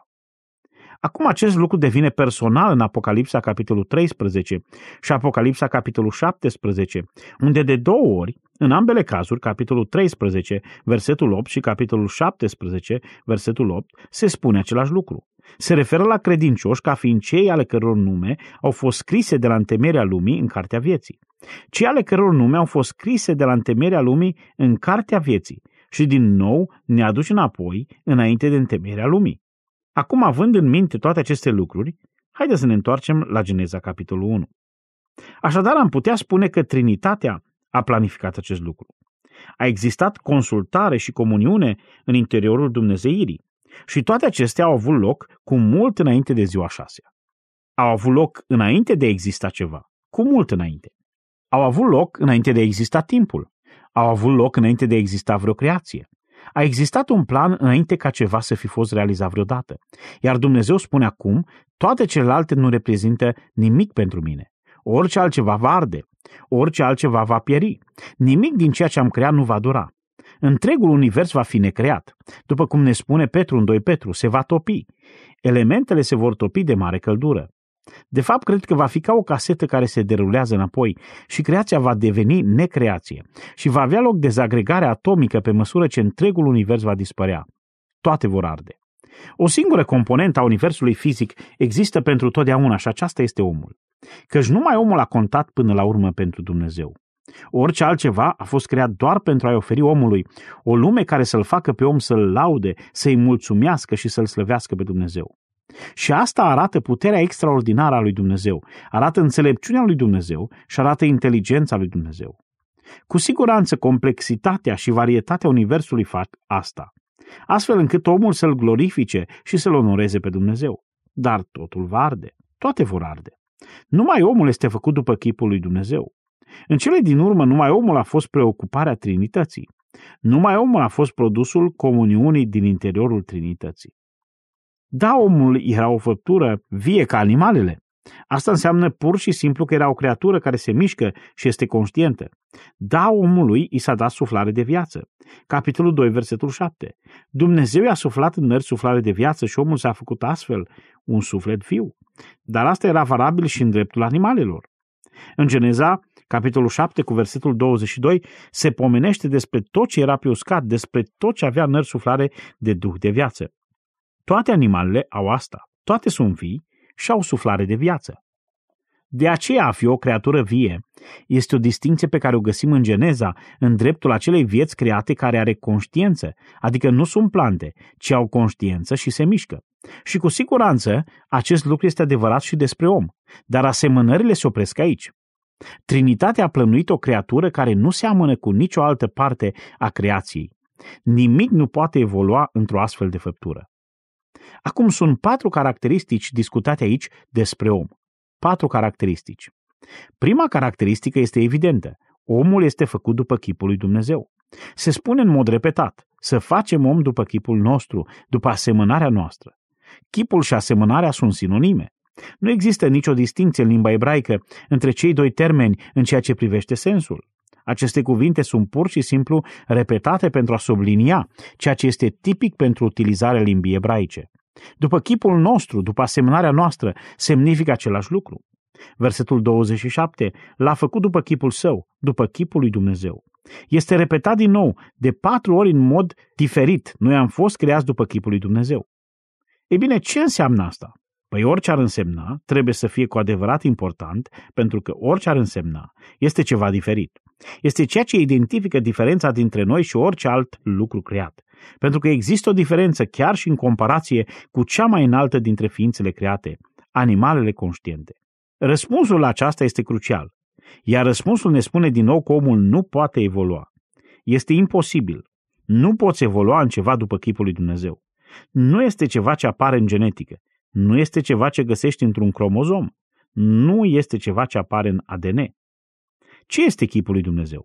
Acum acest lucru devine personal în Apocalipsa capitolul 13 și Apocalipsa capitolul 17, unde de 2 ori, în ambele cazuri, capitolul 13, versetul 8 și capitolul 17, versetul 8, se spune același lucru. Se referă la credincioși ca fiind cei ale căror nume au fost scrise de la întemeierea lumii în cartea vieții. Cei ale căror nume au fost scrise de la întemeierea lumii în cartea vieții și din nou ne aduce înapoi înainte de întemeierea lumii. Acum, având în minte toate aceste lucruri, haideți să ne întoarcem la Geneza, capitolul 1. Așadar, am putea spune că Trinitatea a planificat acest lucru. A existat consultare și comuniune în interiorul dumnezeirii și toate acestea au avut loc cu mult înainte de ziua 6. Au avut loc înainte de a exista ceva, cu mult înainte. Au avut loc înainte de a exista timpul. Au avut loc înainte de a exista vreo creație. A existat un plan înainte ca ceva să fi fost realizat vreodată. Iar Dumnezeu spune acum, toate celelalte nu reprezintă nimic pentru mine. Orice altceva va arde, orice altceva va pieri. Nimic din ceea ce am creat nu va dura. Întregul univers va fi necreat. După cum ne spune Petru în 2 Petru, se va topi. Elementele se vor topi de mare căldură. De fapt, cred că va fi ca o casetă care se derulează înapoi și creația va deveni necreație și va avea loc dezagregarea atomică pe măsură ce întregul univers va dispărea. Toate vor arde. O singură componentă a universului fizic există pentru totdeauna și aceasta este omul. Căci numai omul a contat până la urmă pentru Dumnezeu. Orice altceva a fost creat doar pentru a-i oferi omului o lume care să-l facă pe om să-l laude, să-i mulțumească și să-l slăvească pe Dumnezeu. Și asta arată puterea extraordinară a lui Dumnezeu, arată înțelepciunea lui Dumnezeu și arată inteligența lui Dumnezeu. Cu siguranță complexitatea și varietatea universului fac asta, astfel încât omul să-l glorifice și să-l onoreze pe Dumnezeu. Dar totul va arde, toate vor arde. Numai omul este făcut după chipul lui Dumnezeu. În cele din urmă, numai omul a fost preocuparea Trinității. Numai omul a fost produsul comuniunii din interiorul Trinității. Da, omul era o făptură vie ca animalele. Asta înseamnă pur și simplu că era o creatură care se mișcă și este conștientă. Da, omului i s-a dat suflare de viață. Capitolul 2, versetul 7. Dumnezeu i-a suflat în nări suflare de viață și omul s-a făcut astfel un suflet viu. Dar asta era valabil și în dreptul animalelor. În Geneza, capitolul 7, cu versetul 22, se pomenește despre tot ce era pe uscat, despre tot ce avea nări suflare de duh de viață. Toate animalele au asta, toate sunt vii și au suflare de viață. De aceea a fi o creatură vie este o distinție pe care o găsim în Geneza, în dreptul acelei vieți create care are conștiință, adică nu sunt plante, ci au conștiință și se mișcă. Și cu siguranță acest lucru este adevărat și despre om, dar asemănările se opresc aici. Trinitatea a plănuit o creatură care nu seamănă cu nicio altă parte a creației. Nimic nu poate evolua într-o astfel de făptură. Acum sunt 4 caracteristici discutate aici despre om. 4 caracteristici. Prima caracteristică este evidentă. Omul este făcut după chipul lui Dumnezeu. Se spune în mod repetat, să facem om după chipul nostru, după asemănarea noastră. Chipul și asemănarea sunt sinonime. Nu există nicio distinție în limba ebraică între cei 2 termeni în ceea ce privește sensul. Aceste cuvinte sunt pur și simplu repetate pentru a sublinia ceea ce este tipic pentru utilizarea limbii ebraice. După chipul nostru, după asemănarea noastră, semnifică același lucru. Versetul 27, l-a făcut după chipul său, după chipul lui Dumnezeu. Este repetat din nou, de 4 ori în mod diferit. Noi am fost creați după chipul lui Dumnezeu. Ei bine, ce înseamnă asta? Păi orice ar însemna, trebuie să fie cu adevărat important, pentru că orice ar însemna este ceva diferit. Este ceea ce identifică diferența dintre noi și orice alt lucru creat. Pentru că există o diferență chiar și în comparație cu cea mai înaltă dintre ființele create, animalele conștiente. Răspunsul la aceasta este crucial, iar răspunsul ne spune din nou că omul nu poate evolua. Este imposibil. Nu poți evolua în ceva după chipul lui Dumnezeu. Nu este ceva ce apare în genetică. Nu este ceva ce găsești într-un cromozom. Nu este ceva ce apare în ADN. Ce este chipul lui Dumnezeu?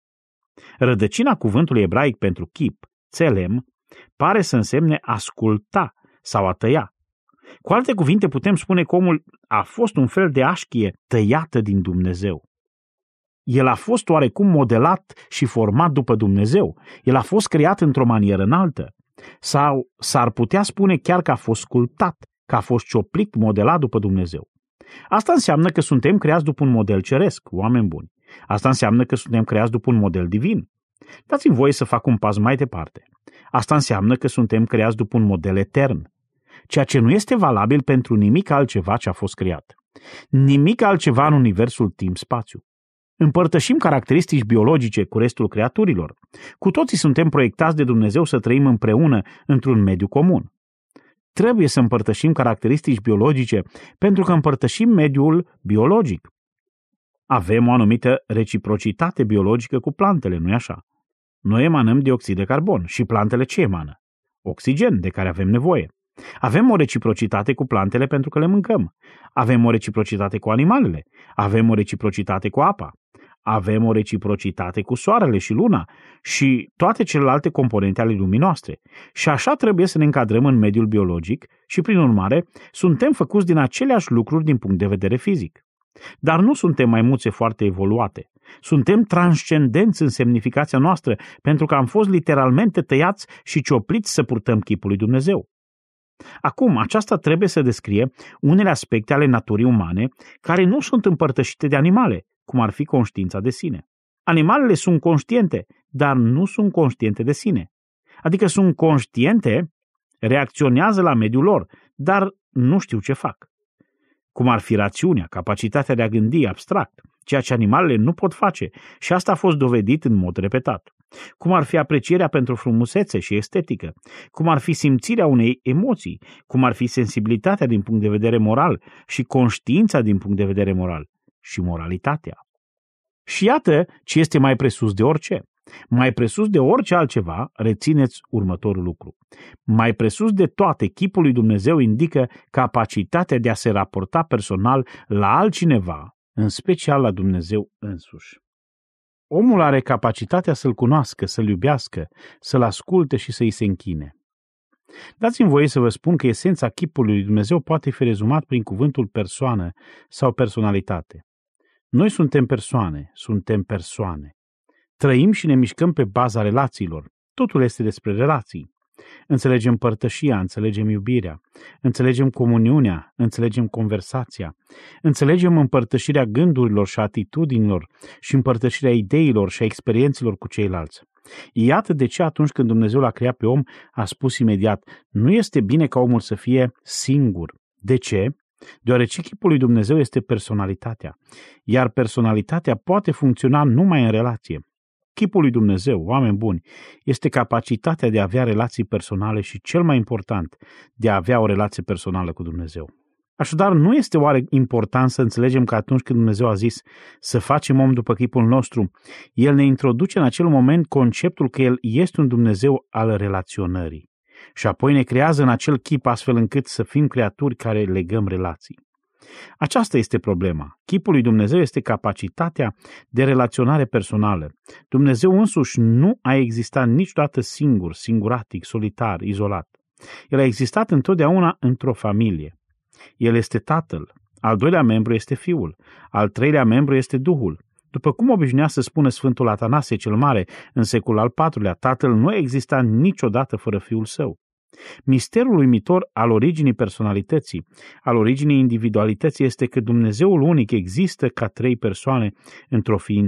Rădăcina cuvântului ebraic pentru chip, tselem, pare să însemne asculta sau a tăia. Cu alte cuvinte, putem spune că omul a fost un fel de așchie tăiată din Dumnezeu. El a fost oarecum modelat și format după Dumnezeu. El a fost creat într-o manieră înaltă. Sau s-ar putea spune chiar că a fost sculptat, că a fost cioplit, modelat după Dumnezeu. Asta înseamnă că suntem creați după un model ceresc, oameni buni. Asta înseamnă că suntem creați după un model divin. Dați-mi voie să fac un pas mai departe. Asta înseamnă că suntem creați după un model etern, ceea ce nu este valabil pentru nimic altceva ce a fost creat. Nimic altceva în universul timp-spațiu. Împărtășim caracteristici biologice cu restul creaturilor. Cu toții suntem proiectați de Dumnezeu să trăim împreună într-un mediu comun. Trebuie să împărtășim caracteristici biologice pentru că împărtășim mediul biologic. Avem o anumită reciprocitate biologică cu plantele, nu-i așa? Noi emanăm dioxid de carbon și plantele ce emană? Oxigen, de care avem nevoie. Avem o reciprocitate cu plantele pentru că le mâncăm. Avem o reciprocitate cu animalele. Avem o reciprocitate cu apa. Avem o reciprocitate cu soarele și luna și toate celelalte componente ale lumii noastre. Și așa trebuie să ne încadrăm în mediul biologic și, prin urmare, suntem făcuți din aceleași lucruri din punct de vedere fizic. Dar nu suntem maimuțe foarte evoluate. Suntem transcendenți în semnificația noastră pentru că am fost literalmente tăiați și ciopliți să purtăm chipul lui Dumnezeu. Acum, aceasta trebuie să descrie unele aspecte ale naturii umane care nu sunt împărtășite de animale, cum ar fi conștiința de sine. Animalele sunt conștiente, dar nu sunt conștiente de sine. Adică sunt conștiente, reacționează la mediul lor, dar nu știu ce fac. Cum ar fi rațiunea, capacitatea de a gândi abstract, ceea ce animalele nu pot face și asta a fost dovedit în mod repetat. Cum ar fi aprecierea pentru frumusețe și estetică, cum ar fi simțirea unei emoții, cum ar fi sensibilitatea din punct de vedere moral și conștiința din punct de vedere moral și moralitatea. Și iată ce este mai presus de orice. Mai presus de orice altceva, rețineți următorul lucru. Mai presus de toate, chipul lui Dumnezeu indică capacitatea de a se raporta personal la altcineva, în special la Dumnezeu însuși. Omul are capacitatea să-L cunoască, să-L iubească, să-L asculte și să-i se închine. Dați-mi voie să vă spun că esența chipului lui Dumnezeu poate fi rezumat prin cuvântul persoană sau personalitate. Noi suntem persoane. Trăim și ne mișcăm pe baza relațiilor. Totul este despre relații. Înțelegem părtășia, înțelegem iubirea, înțelegem comuniunea, înțelegem conversația, înțelegem împărtășirea gândurilor și atitudinilor și împărtășirea ideilor și a experiențelor cu ceilalți. Iată de ce atunci când Dumnezeu l-a creat pe om, a spus imediat, nu este bine ca omul să fie singur. De ce? Deoarece chipul lui Dumnezeu este personalitatea, iar personalitatea poate funcționa numai în relație. Chipul lui Dumnezeu, oameni buni, este capacitatea de a avea relații personale și, cel mai important, de a avea o relație personală cu Dumnezeu. Așadar, nu este oare important să înțelegem că atunci când Dumnezeu a zis să facem om după chipul nostru, El ne introduce în acel moment conceptul că El este un Dumnezeu al relaționării și apoi ne creează în acel chip astfel încât să fim creaturi care legăm relații. Aceasta este problema. Chipul lui Dumnezeu este capacitatea de relaționare personală. Dumnezeu însuși nu a existat niciodată singur, singuratic, solitar, izolat. El a existat întotdeauna într-o familie. El este Tatăl, al doilea membru este Fiul, al treilea membru este Duhul. După cum obișnuia să spună Sfântul Atanasie cel Mare în secolul al IV-lea, Tatăl nu exista niciodată fără Fiul Său. Misterul uimitor al originii personalității, al originii individualității este că Dumnezeul unic există ca trei persoane într-o ființă,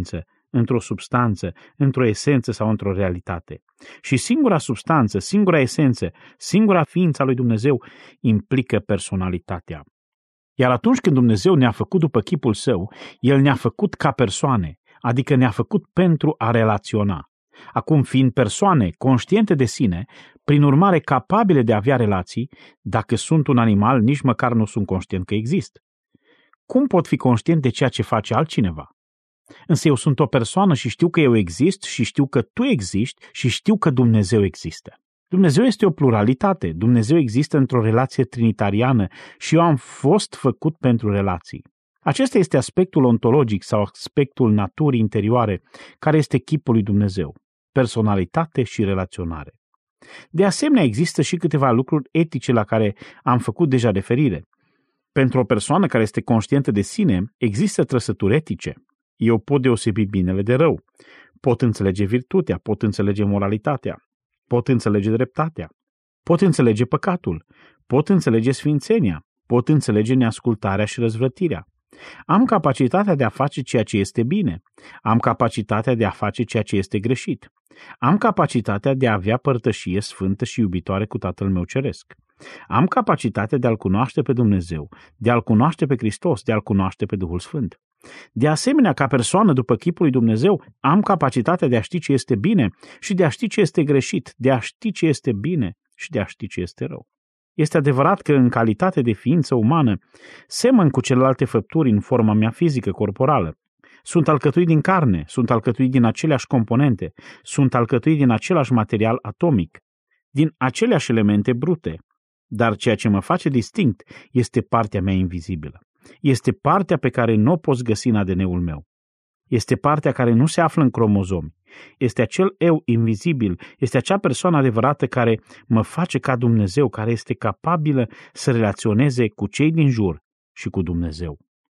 într-o substanță, într-o esență sau într-o realitate. Și singura substanță, singura esență, singura ființă a lui Dumnezeu implică personalitatea. Iar atunci când Dumnezeu ne-a făcut după chipul Său, El ne-a făcut ca persoane, adică ne-a făcut pentru a relaționa. Acum, fiind persoane conștiente de sine, prin urmare capabile de a avea relații, dacă sunt un animal, nici măcar nu sunt conștient că exist. Cum pot fi conștient de ceea ce face altcineva? Însă eu sunt o persoană și știu că eu exist și știu că tu existi și știu că Dumnezeu există. Dumnezeu este o pluralitate, Dumnezeu există într-o relație trinitariană și eu am fost făcut pentru relații. Acesta este aspectul ontologic sau aspectul naturii interioare, care este chipul lui Dumnezeu, personalitate și relaționare. De asemenea, există și câteva lucruri etice la care am făcut deja referire. Pentru o persoană care este conștientă de sine, există trăsături etice. Eu pot deosebi binele de rău, pot înțelege virtutea, pot înțelege moralitatea, pot înțelege dreptatea, pot înțelege păcatul, pot înțelege sfințenia, pot înțelege neascultarea și răzvrătirea. Am capacitatea de a face ceea ce este bine, am capacitatea de a face ceea ce este greșit, am capacitatea de a avea părtășie sfântă și iubitoare cu Tatăl meu Ceresc. Am capacitatea de a-L cunoaște pe Dumnezeu, de a-L cunoaște pe Hristos, de a-L cunoaște pe Duhul Sfânt. De asemenea, ca persoană după chipul lui Dumnezeu, am capacitatea de a ști ce este bine și de a ști ce este greșit, de a ști ce este bine și de a ști ce este rău. Este adevărat că în calitate de ființă umană semăn cu celelalte făpturi în forma mea fizică, corporală. Sunt alcătuit din carne, sunt alcătuit din aceleași componente, sunt alcătuit din același material atomic, din aceleași elemente brute. Dar ceea ce mă face distinct este partea mea invizibilă. Este partea pe care nu o poți găsi în ADN-ul meu. Este partea care nu se află în cromozomi. Este acel eu invizibil, este acea persoană adevărată care mă face ca Dumnezeu, care este capabilă să relaționeze cu cei din jur și cu Dumnezeu.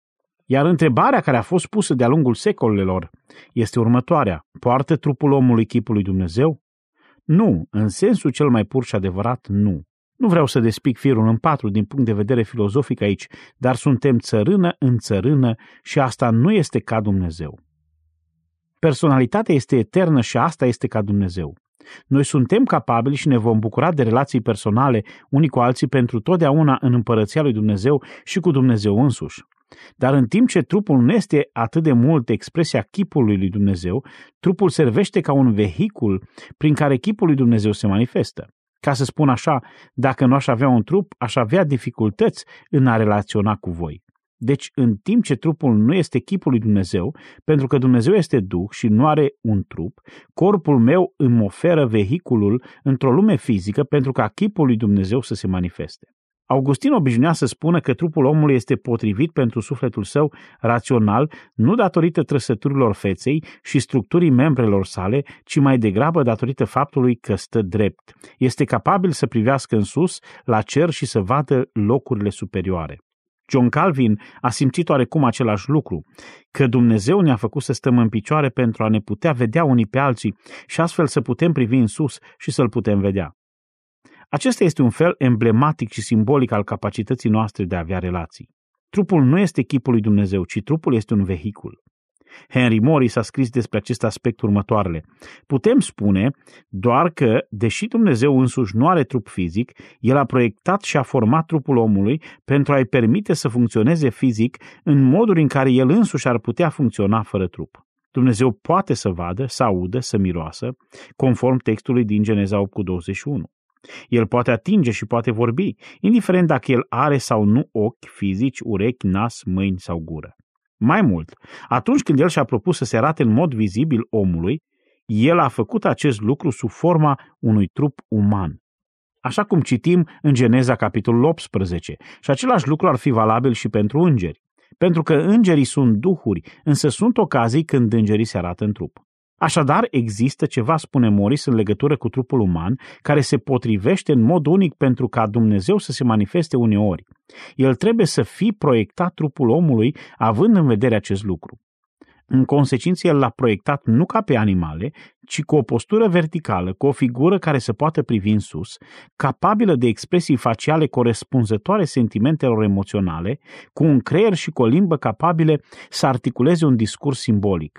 Iar întrebarea care a fost pusă de-a lungul secolelor este următoarea: poartă trupul omului chipul lui Dumnezeu? Nu, în sensul cel mai pur și adevărat, nu. Nu vreau să despic firul în patru din punct de vedere filozofic aici, dar suntem țărână în țărână și asta nu este ca Dumnezeu. Personalitatea este eternă și asta este ca Dumnezeu. Noi suntem capabili și ne vom bucura de relații personale unii cu alții pentru totdeauna în împărăția lui Dumnezeu și cu Dumnezeu însuși. Dar în timp ce trupul nu este atât de mult expresia chipului lui Dumnezeu, trupul servește ca un vehicul prin care chipul lui Dumnezeu se manifestă. Ca să spun așa, dacă nu aș avea un trup, aș avea dificultăți în a relaționa cu voi. Deci, în timp ce trupul nu este chipul lui Dumnezeu, pentru că Dumnezeu este Duh și nu are un trup, corpul meu îmi oferă vehiculul într-o lume fizică pentru ca chipul lui Dumnezeu să se manifeste. Augustin obișnuia să spună că trupul omului este potrivit pentru sufletul său rațional, nu datorită trăsăturilor feței și structurii membrelor sale, ci mai degrabă datorită faptului că stă drept. Este capabil să privească în sus, la cer și să vadă locurile superioare. John Calvin a simțit oarecum același lucru, că Dumnezeu ne-a făcut să stăm în picioare pentru a ne putea vedea unii pe alții și astfel să putem privi în sus și să-L putem vedea. Acesta este un fel emblematic și simbolic al capacității noastre de a avea relații. Trupul nu este chipul lui Dumnezeu, ci trupul este un vehicul. Henry Morris a scris despre acest aspect următoarele: putem spune doar că, deși Dumnezeu însuși nu are trup fizic, El a proiectat și a format trupul omului pentru a-i permite să funcționeze fizic în moduri în care El însuși ar putea funcționa fără trup. Dumnezeu poate să vadă, să audă, să miroasă, conform textului din Geneza 8:21. El poate atinge și poate vorbi, indiferent dacă El are sau nu ochi fizici, urechi, nas, mâini sau gură. Mai mult, atunci când El și-a propus să se arate în mod vizibil omului, El a făcut acest lucru sub forma unui trup uman. Așa cum citim în Geneza capitolul 18, și același lucru ar fi valabil și pentru îngeri, pentru că îngerii sunt duhuri, însă sunt ocazii când îngerii se arată în trup. Așadar, există ceva, spune Morris, în legătură cu trupul uman, care se potrivește în mod unic pentru ca Dumnezeu să se manifeste uneori. El trebuie să fie proiectat trupul omului, având în vedere acest lucru. În consecință, El l-a proiectat nu ca pe animale, ci cu o postură verticală, cu o figură care se poate privi în sus, capabilă de expresii faciale corespunzătoare sentimentelor emoționale, cu un creier și cu o limbă capabile să articuleze un discurs simbolic.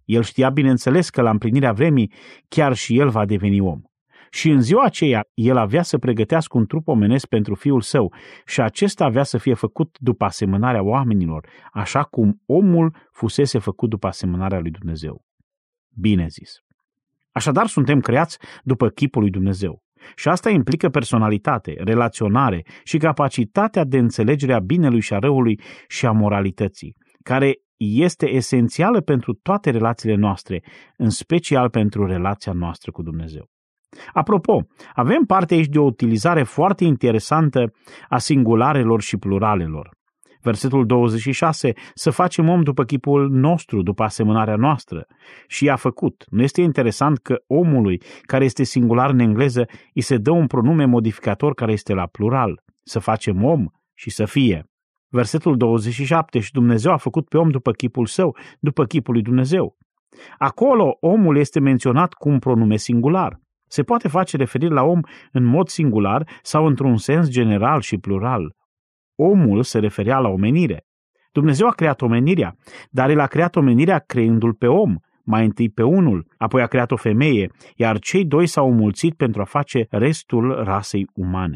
El știa bineînțeles că la împlinirea vremii chiar și el va deveni om. Și în ziua aceea el avea să pregătească un trup omenesc pentru fiul său și acesta avea să fie făcut după asemănarea oamenilor, așa cum omul fusese făcut după asemănarea lui Dumnezeu. Bine zis! Așadar suntem creați după chipul lui Dumnezeu. Și asta implică personalitate, relaționare și capacitatea de înțelegere a binelui și a răului și a moralității, care este esențială pentru toate relațiile noastre, în special pentru relația noastră cu Dumnezeu. Apropo, avem parte aici de o utilizare foarte interesantă a singularelor și pluralelor. Versetul 26, să facem om după chipul nostru, după asemănarea noastră. Și i-a făcut. Nu este interesant că omului, care este singular în engleză, îi se dă un pronume modificator care este la plural. Să facem om și să fie. Versetul 27, și Dumnezeu a făcut pe om după chipul său, după chipul lui Dumnezeu. Acolo omul este menționat cu un pronume singular. Se poate face referire la om în mod singular sau într-un sens general și plural. Omul se referea la omenire. Dumnezeu a creat omenirea, dar El a creat omenirea creându-l pe om, mai întâi pe unul, apoi a creat o femeie, iar cei doi s-au înmulțit pentru a face restul rasei umane.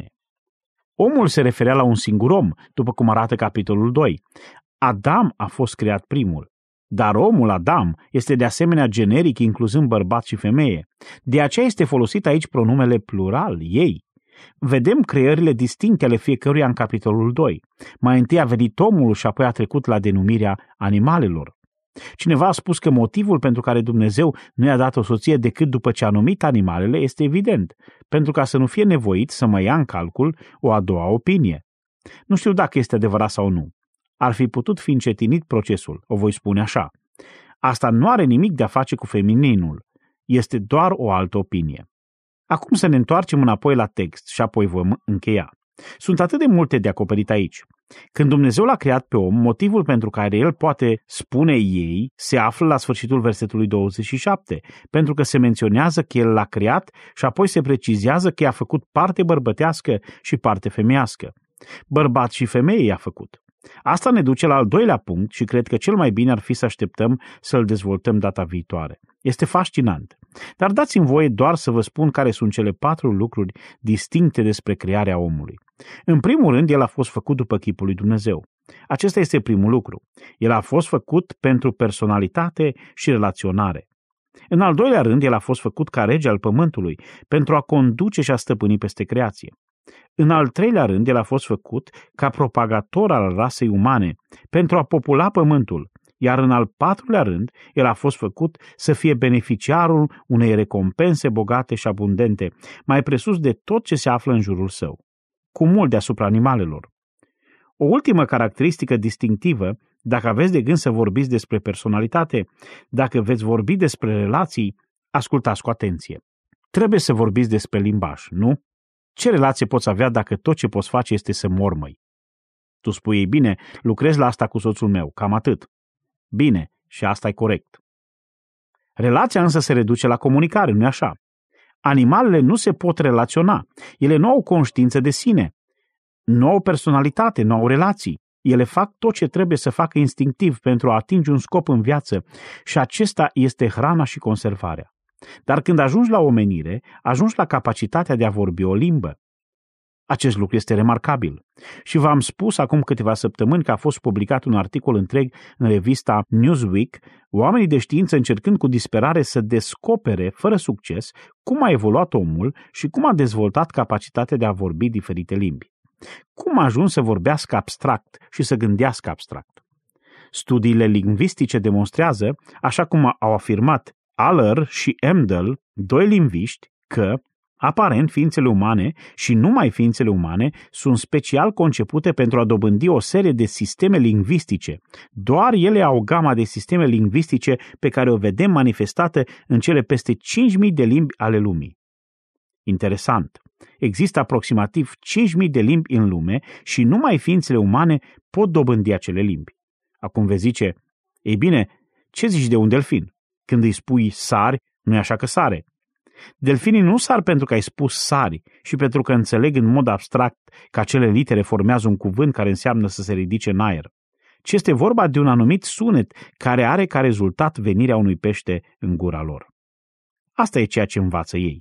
Omul se referea la un singur om, după cum arată capitolul 2. Adam a fost creat primul, dar omul Adam este de asemenea generic, incluzând bărbat și femeie. De aceea este folosit aici pronumele plural, ei. Vedem creările distincte ale fiecăruia în capitolul 2. Mai întâi a venit omul și apoi a trecut la denumirea animalelor. Cineva a spus că motivul pentru care Dumnezeu nu i-a dat o soție decât după ce a numit animalele este evident, pentru ca să nu fie nevoit să mai ia în calcul o a doua opinie. Nu știu dacă este adevărat sau nu. Ar fi putut fi încetinit procesul, o voi spune așa. Asta nu are nimic de a face cu femininul, este doar o altă opinie. Acum să ne întoarcem înapoi la text și apoi vom încheia. Sunt atât de multe de acoperit aici. Când Dumnezeu l-a creat pe om, motivul pentru care el poate spune ei se află la sfârșitul versetului 27, pentru că se menționează că el l-a creat și apoi se precizează că i-a făcut parte bărbătească și parte femeiască. Bărbat și femeie i-a făcut. Asta ne duce la al doilea punct și cred că cel mai bine ar fi să așteptăm să-l dezvoltăm data viitoare. Este fascinant. Dar dați-mi voie doar să vă spun care sunt cele 4 lucruri distincte despre crearea omului. În primul rând, el a fost făcut după chipul lui Dumnezeu. Acesta este primul lucru. El a fost făcut pentru personalitate și relaționare. În al doilea rând, el a fost făcut ca rege al pământului, pentru a conduce și a stăpâni peste creație. În al treilea rând, el a fost făcut ca propagator al rasei umane, pentru a popula pământul, iar în al patrulea rând, el a fost făcut să fie beneficiarul unei recompense bogate și abundente, mai presus de tot ce se află în jurul său, cu mult deasupra animalelor. O ultimă caracteristică distinctivă, dacă aveți de gând să vorbiți despre personalitate, dacă veți vorbi despre relații, ascultați cu atenție. Trebuie să vorbiți despre limbaj, nu? Ce relație poți avea dacă tot ce poți face este să mormăi? Tu spui, ei bine, lucrez la asta cu soțul meu, cam atât. Bine, și asta e corect. Relația însă se reduce la comunicare, nu-i așa? Animalele nu se pot relaționa. Ele nu au conștiință de sine, nu au personalitate, nu au relații. Ele fac tot ce trebuie să facă instinctiv pentru a atinge un scop în viață și acesta este hrana și conservarea. Dar când ajungi la omenire, ajungi la capacitatea de a vorbi o limbă. Acest lucru este remarcabil. Și v-am spus acum câteva săptămâni că a fost publicat un articol întreg în revista Newsweek, oamenii de știință încercând cu disperare să descopere, fără succes, cum a evoluat omul și cum a dezvoltat capacitatea de a vorbi diferite limbi. Cum a ajuns să vorbească abstract și să gândească abstract. Studiile lingvistice demonstrează, așa cum au afirmat Aller și Emdel, 2 lingviști, că aparent, ființele umane și numai ființele umane sunt special concepute pentru a dobândi o serie de sisteme lingvistice. Doar ele au gama de sisteme lingvistice pe care o vedem manifestată în cele peste 5.000 de limbi ale lumii. Interesant. Există aproximativ 5.000 de limbi în lume și numai ființele umane pot dobândi acele limbi. Acum vei zice, ei bine, ce zici de un delfin? Când îi spui sari, nu e așa că sare. Delfinii nu sar pentru că ai spus sari și pentru că înțeleg în mod abstract că acele litere formează un cuvânt care înseamnă să se ridice în aer. ci este vorba de un anumit sunet care are ca rezultat venirea unui pește în gura lor. Asta e ceea ce învață ei.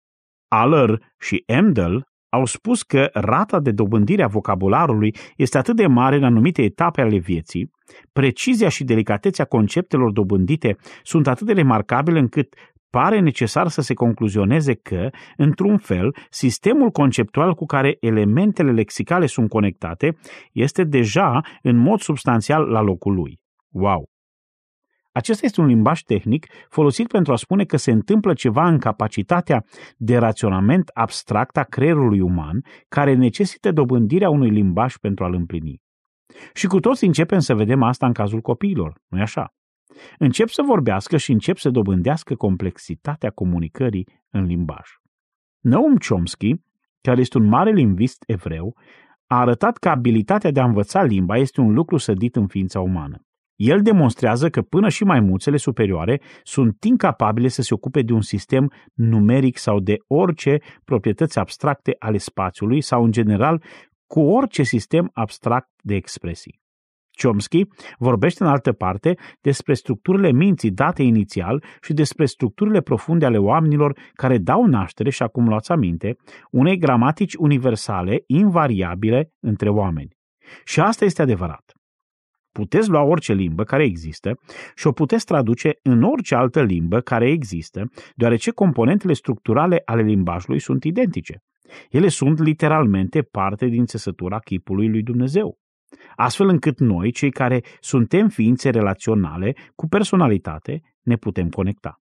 Aller și Emdel au spus că rata de dobândire a vocabularului este atât de mare în anumite etape ale vieții, precizia și delicatețea conceptelor dobândite sunt atât de remarcabile încât pare necesar să se concluzioneze că, într-un fel, sistemul conceptual cu care elementele lexicale sunt conectate este deja în mod substanțial la locul lui. Wow! Acesta este un limbaj tehnic folosit pentru a spune că se întâmplă ceva în capacitatea de raționament abstract a creierului uman care necesită dobândirea unui limbaj pentru a-l împlini. Și cu toți începem să vedem asta în cazul copiilor, nu-i așa? Încep să vorbească și încep să dobândească complexitatea comunicării în limbaj. Noam Chomsky, care este un mare lingvist evreu, a arătat că abilitatea de a învăța limba este un lucru sădit în ființa umană. El demonstrează că până și maimuțele superioare sunt incapabile să se ocupe de un sistem numeric sau de orice proprietăți abstracte ale spațiului sau, în general, cu orice sistem abstract de expresii. Chomsky vorbește în altă parte despre structurile minții date inițial și despre structurile profunde ale oamenilor care dau naștere, și acum luați aminte, unei gramatici universale, invariabile între oameni. Și asta este adevărat. Puteți lua orice limbă care există și o puteți traduce în orice altă limbă care există, deoarece componentele structurale ale limbajului sunt identice. Ele sunt literalmente parte din țesătura chipului lui Dumnezeu. Astfel încât noi, cei care suntem ființe relaționale cu personalitate, ne putem conecta.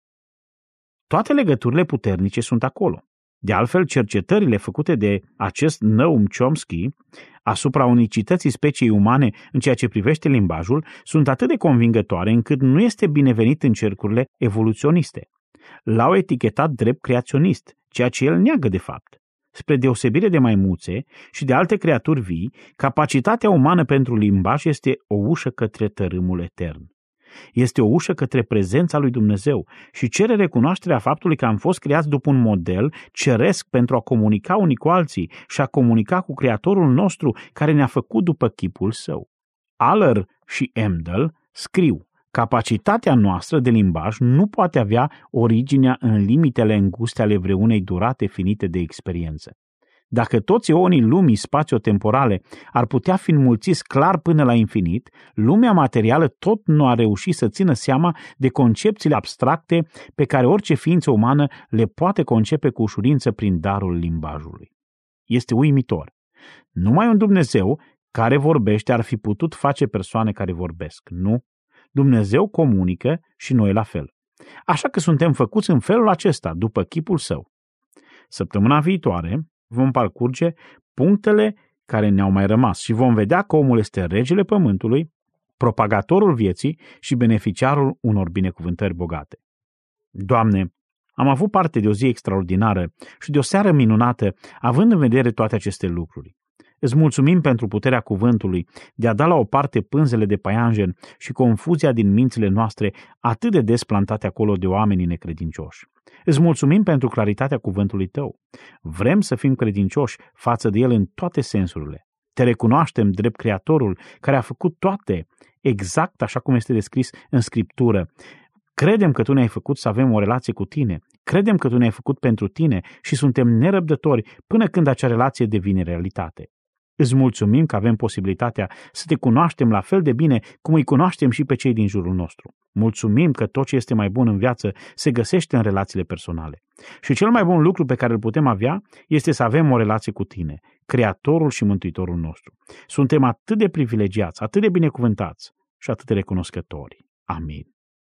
Toate legăturile puternice sunt acolo. De altfel, cercetările făcute de acest Noam Chomsky asupra unicității speciei umane în ceea ce privește limbajul sunt atât de convingătoare încât nu este binevenit în cercurile evoluționiste. L-au etichetat drept creaționist, ceea ce el neagă de fapt. Spre deosebire de maimuțe și de alte creaturi vii, capacitatea umană pentru limbaj este o ușă către tărâmul etern. Este o ușă către prezența lui Dumnezeu și cere recunoașterea faptului că am fost creați după un model ceresc pentru a comunica unii cu alții și a comunica cu Creatorul nostru care ne-a făcut după chipul său. Aller și Emdel scriu: capacitatea noastră de limbaj nu poate avea originea în limitele înguste ale vreunei durate finite de experiență. Dacă toți eonii lumii spațio-temporale ar putea fi înmulțiți clar până la infinit, lumea materială tot nu ar reuși să țină seama de concepțiile abstracte pe care orice ființă umană le poate concepe cu ușurință prin darul limbajului. Este uimitor. Numai un Dumnezeu care vorbește ar fi putut face persoane care vorbesc, nu? Dumnezeu comunică și noi la fel. Așa că suntem făcuți în felul acesta, după chipul său. Săptămâna viitoare vom parcurge punctele care ne-au mai rămas și vom vedea că omul este regele pământului, propagatorul vieții și beneficiarul unor binecuvântări bogate. Doamne, am avut parte de o zi extraordinară și de o seară minunată, având în vedere toate aceste lucruri. Îți mulțumim pentru puterea cuvântului de a da la o parte pânzele de paianjen și confuzia din mințile noastre atât de des plantate acolo de oamenii necredincioși. Îți mulțumim pentru claritatea cuvântului tău. Vrem să fim credincioși față de el în toate sensurile. Te recunoaștem drept Creatorul care a făcut toate exact așa cum este descris în Scriptură. Credem că tu ne-ai făcut să avem o relație cu tine. Credem că tu ne-ai făcut pentru tine și suntem nerăbdători până când acea relație devine realitate. Îți mulțumim că avem posibilitatea să te cunoaștem la fel de bine cum îi cunoaștem și pe cei din jurul nostru. Mulțumim că tot ce este mai bun în viață se găsește în relațiile personale. Și cel mai bun lucru pe care îl putem avea este să avem o relație cu tine, Creatorul și Mântuitorul nostru. Suntem atât de privilegiați, atât de binecuvântați și atât de recunoscători. Amin.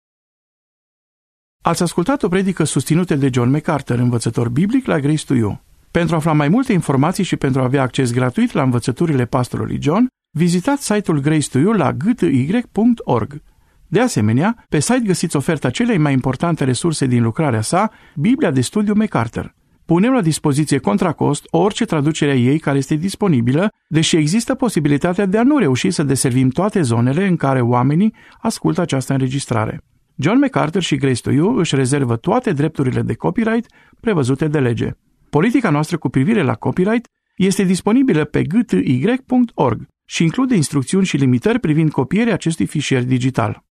Ați ascultat o predică susținută de John MacArthur, învățător biblic la Grace to You. Pentru a afla mai multe informații și pentru a avea acces gratuit la învățăturile pastorului John, vizitați site-ul Grace to You la gty.org. De asemenea, pe site găsiți oferta celei mai importante resurse din lucrarea sa, Biblia de studiu MacArthur. Punem la dispoziție contra cost orice traducere a ei care este disponibilă, deși există posibilitatea de a nu reuși să deservim toate zonele în care oamenii ascultă această înregistrare. John MacArthur și Grace to You își rezervă toate drepturile de copyright prevăzute de lege. Politica noastră cu privire la copyright este disponibilă pe gty.org și include instrucțiuni și limitări privind copierea acestui fișier digital.